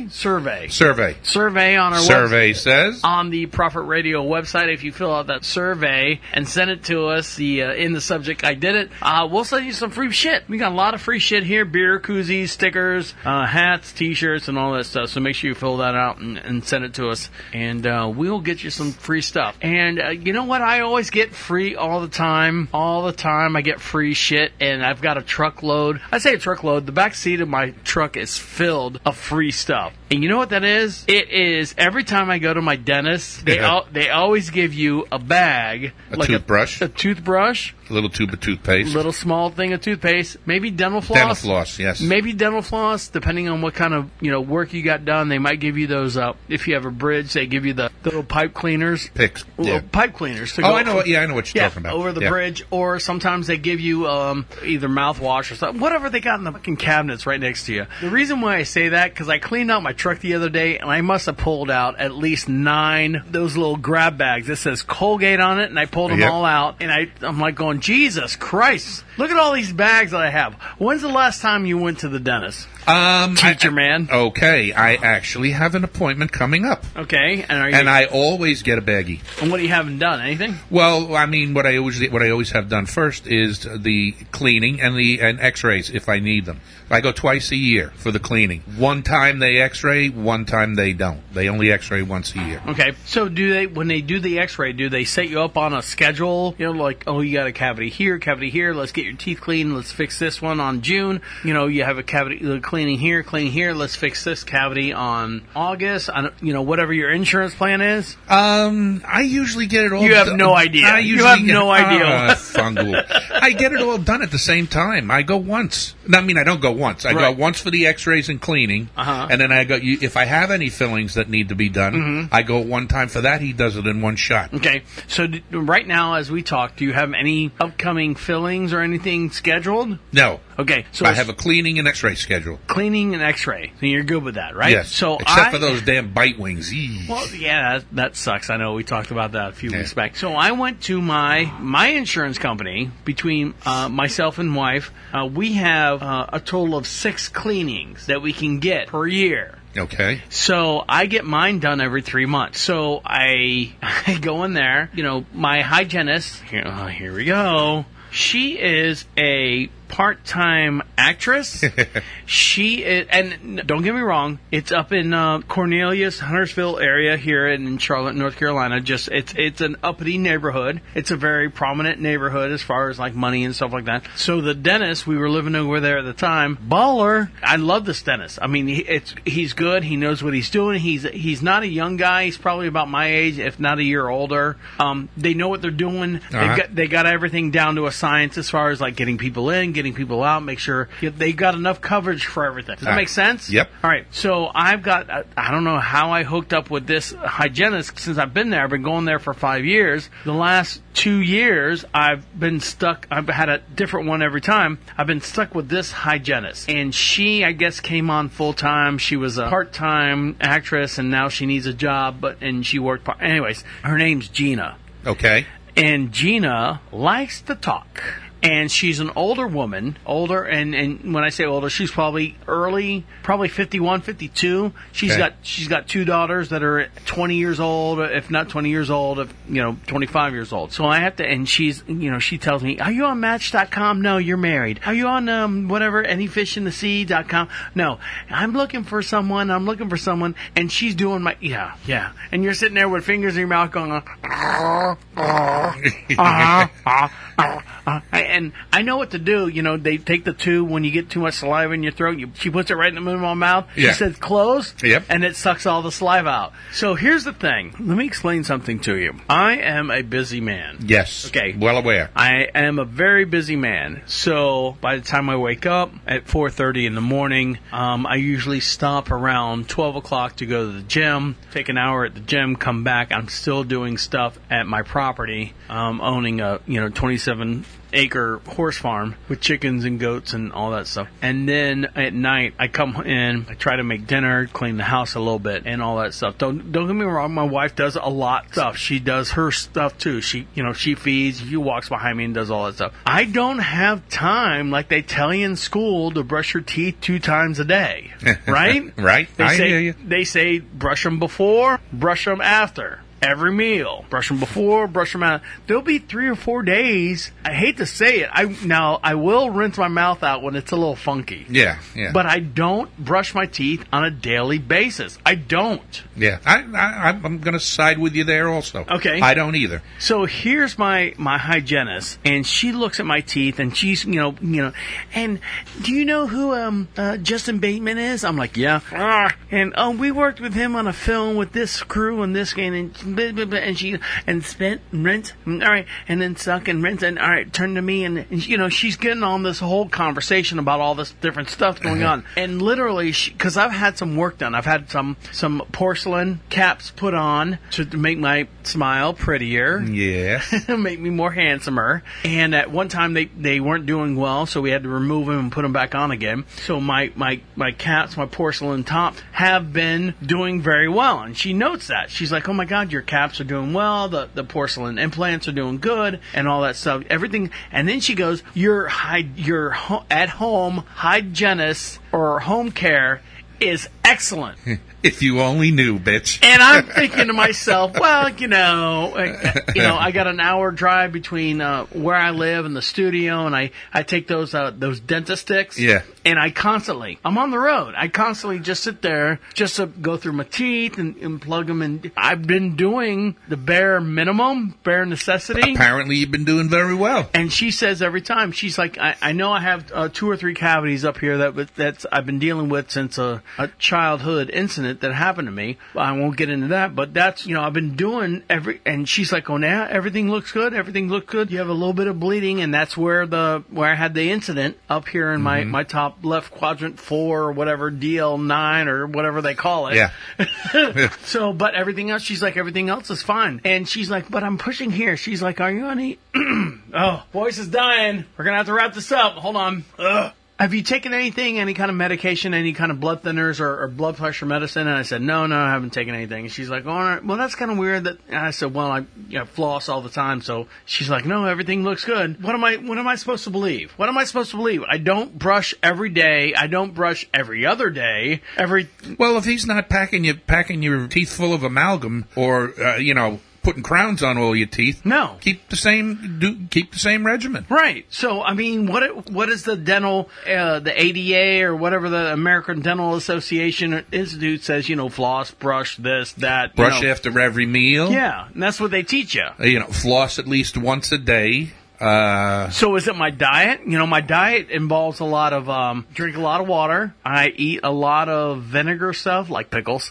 our survey says on the Prophet Radio website. If you fill out that survey and send it to us, in the subject "I did it," we'll send you some free shit. We got a lot of free shit here: beer, koozies, stickers, hats, T-shirts, and all that stuff. So make sure you fill that out and send it to us, and we'll get you some free stuff. And you know what? I always get free all the time. I get free shit, and I've got a truckload. I say a truckload. The back seat of my truck is filled of free stuff. And you know what that is? It is every time I go to my dentist, they always give you a bag. A toothbrush. A toothbrush. A little tube of toothpaste. Little small thing of toothpaste. Maybe dental floss. Dental floss, yes. Maybe dental floss, depending on what kind of work you got done. They might give you those, if you have a bridge, they give you the little pipe cleaners. Picks. Yeah. Pipe cleaners. To go I know what you're talking about. Over the bridge, or sometimes they give you either mouthwash or something, whatever they got in the fucking cabinets right next to you. The reason why I say that, because I cleaned out my truck the other day, and I must have pulled out at least 9 those little grab bags that says Colgate on it, and I pulled them all out, and I'm like going, Jesus Christ, look at all these bags that I have. When's the last time you went to the dentist? Teacher man. Okay, I actually have an appointment coming up. Okay, and I always get a baggie. And what do you haven't done? Anything? Well, I mean, what I always have done first is the cleaning and X-rays if I need them. I go twice a year for the cleaning. One time they X-ray, one time they don't. They only X-ray once a year. Okay, so when they do the X-ray, do they set you up on a schedule? Like, oh, you got a cavity here, let's get your teeth cleaned, let's fix this one on June. You have a cavity cleaning here, let's fix this cavity on August. Whatever your insurance plan is. I usually get it all. You have no idea. You have no idea. Fungal. I get it all done at the same time. I go once. I mean, I don't go once. I go once for the X-rays and cleaning, and then I go. If I have any fillings that need to be done, I go one time for that. He does it in one shot. Okay. So right now, as we talk, do you have any upcoming fillings or anything scheduled? No. Okay. So I have a cleaning and X-ray schedule. Cleaning and X-ray. So you're good with that, right? Yes. So except for those damn bite wings. Eesh. Well, yeah, that sucks. I know we talked about that a few weeks back. So I went to my insurance company. Between myself and wife, we have a total of 6 cleanings that we can get per year. Okay. So I get mine done every 3 months. So I go in there. My hygienist. Here we go. She is a part-time actress. She is, and don't get me wrong, it's up in Cornelius, Huntersville area here in Charlotte, North Carolina. It's an uppity neighborhood. It's a very prominent neighborhood as far as like money and stuff like that. So the dentist, we were living over there at the time, baller. I love this dentist. I mean, he's good. He knows what he's doing. He's not a young guy. He's probably about my age, if not a year older. They know what they're doing. They got everything down to a science as far as like getting people in, getting people out, make sure they got enough coverage for everything. Does that make sense? Yep. All right. So I've got, I don't know how I hooked up with this hygienist since I've been there. I've been going there for 5 years. The last 2 years, I've been stuck. I've had a different one every time. I've been stuck with this hygienist. And she, I guess, came on full time. She was a part-time actress, and now she needs a job, and she worked anyways, her name's Gina. Okay. And Gina likes to talk. And she's an older woman, and when I say older, she's probably 51, 52. She's got 2 daughters that are 20 years old, if not 20 years old, 25 years old. So I have to, and she's, she tells me, "Are you on Match.com? No, you're married. Are you on anyfishinthesea.com? No, I'm looking for someone. And she's doing my yeah. And you're sitting there with fingers in your mouth going, and I know what to do. They take the tube when you get too much saliva in your throat. She puts it right in the middle of my mouth. Yeah. She says, "Close." Yep. And it sucks all the saliva out. So here's the thing. Let me explain something to you. I am a busy man. Yes. Okay. Well aware. I am a very busy man. So by the time I wake up at 4:30 in the morning, I usually stop around 12 o'clock to go to the gym, take an hour at the gym, come back. I'm still doing stuff at my property, owning a 27-acre horse farm with chickens and goats and all that stuff. And then at night, I come in, I try to make dinner, clean the house a little bit, and all that stuff. Don't get me wrong, my wife does a lot of stuff. She does her stuff too. She feeds, she walks behind me and does all that stuff. I don't have time, like they tell you in school, to brush your teeth 2 times a day. Right? Right. I hear you. They say brush them before, brush them after. every meal. Brush them before, brush them out. There'll be 3 or 4 days. I hate to say it. I will rinse my mouth out when it's a little funky. Yeah. But I don't brush my teeth on a daily basis. I don't. Yeah. I'm going to side with you there also. Okay. I don't either. So here's my hygienist, and she looks at my teeth, and she's, and do you know who Justin Bateman is? I'm like, yeah. And we worked with him on a film with this crew and this game, and she spit and rinse, all right, and then suck and rinse, and all right, turn to me, and she's getting on this whole conversation about all this different stuff going on, and literally, because I've had some work done, I've had some porcelain caps put on to make my smile prettier, make me more handsomer, and at one time they weren't doing well, so we had to remove them and put them back on again. So my caps, my porcelain top, have been doing very well, and she notes that. She's like, oh my God, your caps are doing well, the porcelain implants are doing good, and all that stuff, everything. And then she goes, your at-home hygienist or home care is excellent. If you only knew, bitch. And I'm thinking to myself, well, I got an hour drive between where I live and the studio, and I take those dentist sticks. Yeah. And I'm on the road. I constantly just sit there just to go through my teeth and plug them in. I've been doing the bare minimum, bare necessity. Apparently you've been doing very well. And she says every time, she's like, I know I have 2 or 3 cavities up here that's I've been dealing with since a childhood incident that happened to me. I won't get into that, but that's, I've been doing and she's like, oh, now everything looks good. Everything looks good. You have a little bit of bleeding, and that's where I had the incident up here in my top left quadrant 4 or whatever, DL9 or whatever they call it. Yeah. So, but everything else, she's like, everything else is fine. And she's like, but I'm pushing here. She's like, are you on any? Oh, voice is dying. We're going to have to wrap this up. Hold on. Ugh. Have you taken anything, any kind of medication, any kind of blood thinners or blood pressure medicine? And I said, no, I haven't taken anything. And she's like, all right, well, that's kind of weird. And I said, well, I floss all the time. So she's like, no, everything looks good. What am I supposed to believe? What am I supposed to believe? I don't brush every day. I don't brush every other day. Well, if he's not packing your teeth full of amalgam or, putting crowns on all your teeth. No. Keep the same regimen. Right. So, I mean, what is the dental, the ADA or whatever the American Dental Association Institute says, floss, brush, this, that. Brush after every meal. Yeah. And that's what they teach you. Floss at least once a day. So is it my diet? My diet involves a lot of, drink a lot of water. I eat a lot of vinegar stuff, like pickles.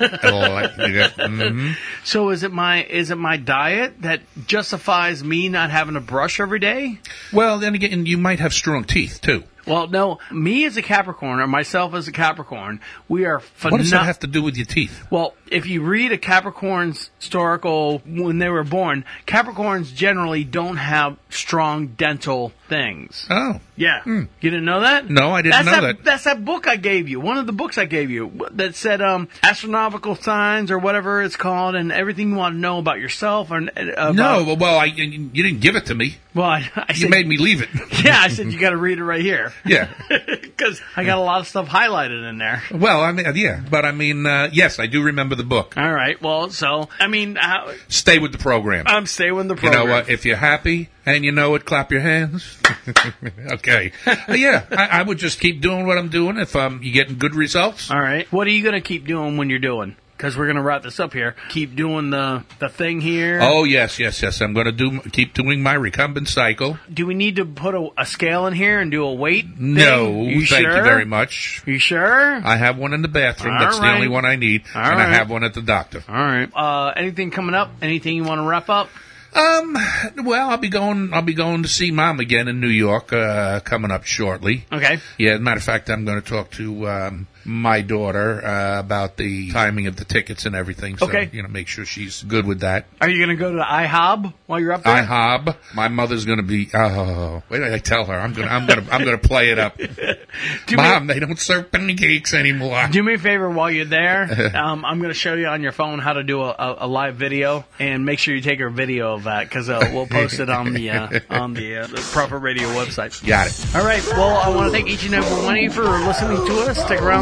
So is it my diet that justifies me not having to brush every day? Well, then again, you might have strong teeth, too. Well, no, me as a Capricorn, or myself as a Capricorn, we are What does that have to do with your teeth? Well, if you read a Capricorn's historical, when they were born, Capricorns generally don't have strong dental things. Oh. Yeah. You didn't know that? No, I didn't know that. That's that book I gave you. One of the books I gave you that said astronomical signs or whatever it's called, and everything you want to know about yourself. You didn't give it to me. Well, I said, you made me leave it. Yeah, I said you got to read it right here. Yeah. Because I got a lot of stuff highlighted in there. Well, yes, I do remember the book. All right. Well, stay with the program. I'm staying with the program. You know what? If you're happy and you know it, clap your hands. Okay. I would just keep doing what I'm doing if you're getting good results. All right. What are you going to keep doing when you're doing? Because we're going to wrap this up here. Keep doing the thing here. Oh, yes. I'm going to keep doing my recumbent cycle. Do we need to put a scale in here and do a weight thing? No, thank you very much. You sure? I have one in the bathroom. That's the only one I need. I have one at the doctor. All right. Anything coming up? Anything you want to wrap up? Well, I'll be going to see Mom again in New York, coming up shortly. Okay. Yeah, as a matter of fact, I'm going to talk to, my daughter, about the timing of the tickets and everything. So, okay. Make sure she's good with that. Are you going to go to IHOB while you're up there? IHOB. My mother's going to be, wait till I tell her. I'm going to play it up. Mom, they don't serve pancakes anymore. Do me a favor while you're there. I'm going to show you on your phone how to do a live video, and make sure you take a video of that, because we'll post it on the Prophet Radio website. Got it. All right. Well, I want to thank each and every one of you for listening to us. Stick around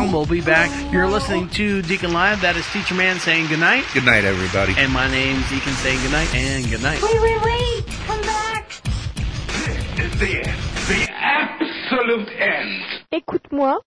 Boom. We'll be back. You're listening to Deacon Live. That is Teacher Man saying goodnight. Good night, everybody. And my name's Deacon saying goodnight and goodnight. Wait. Come back. This is the end. The absolute end. Écoute-moi.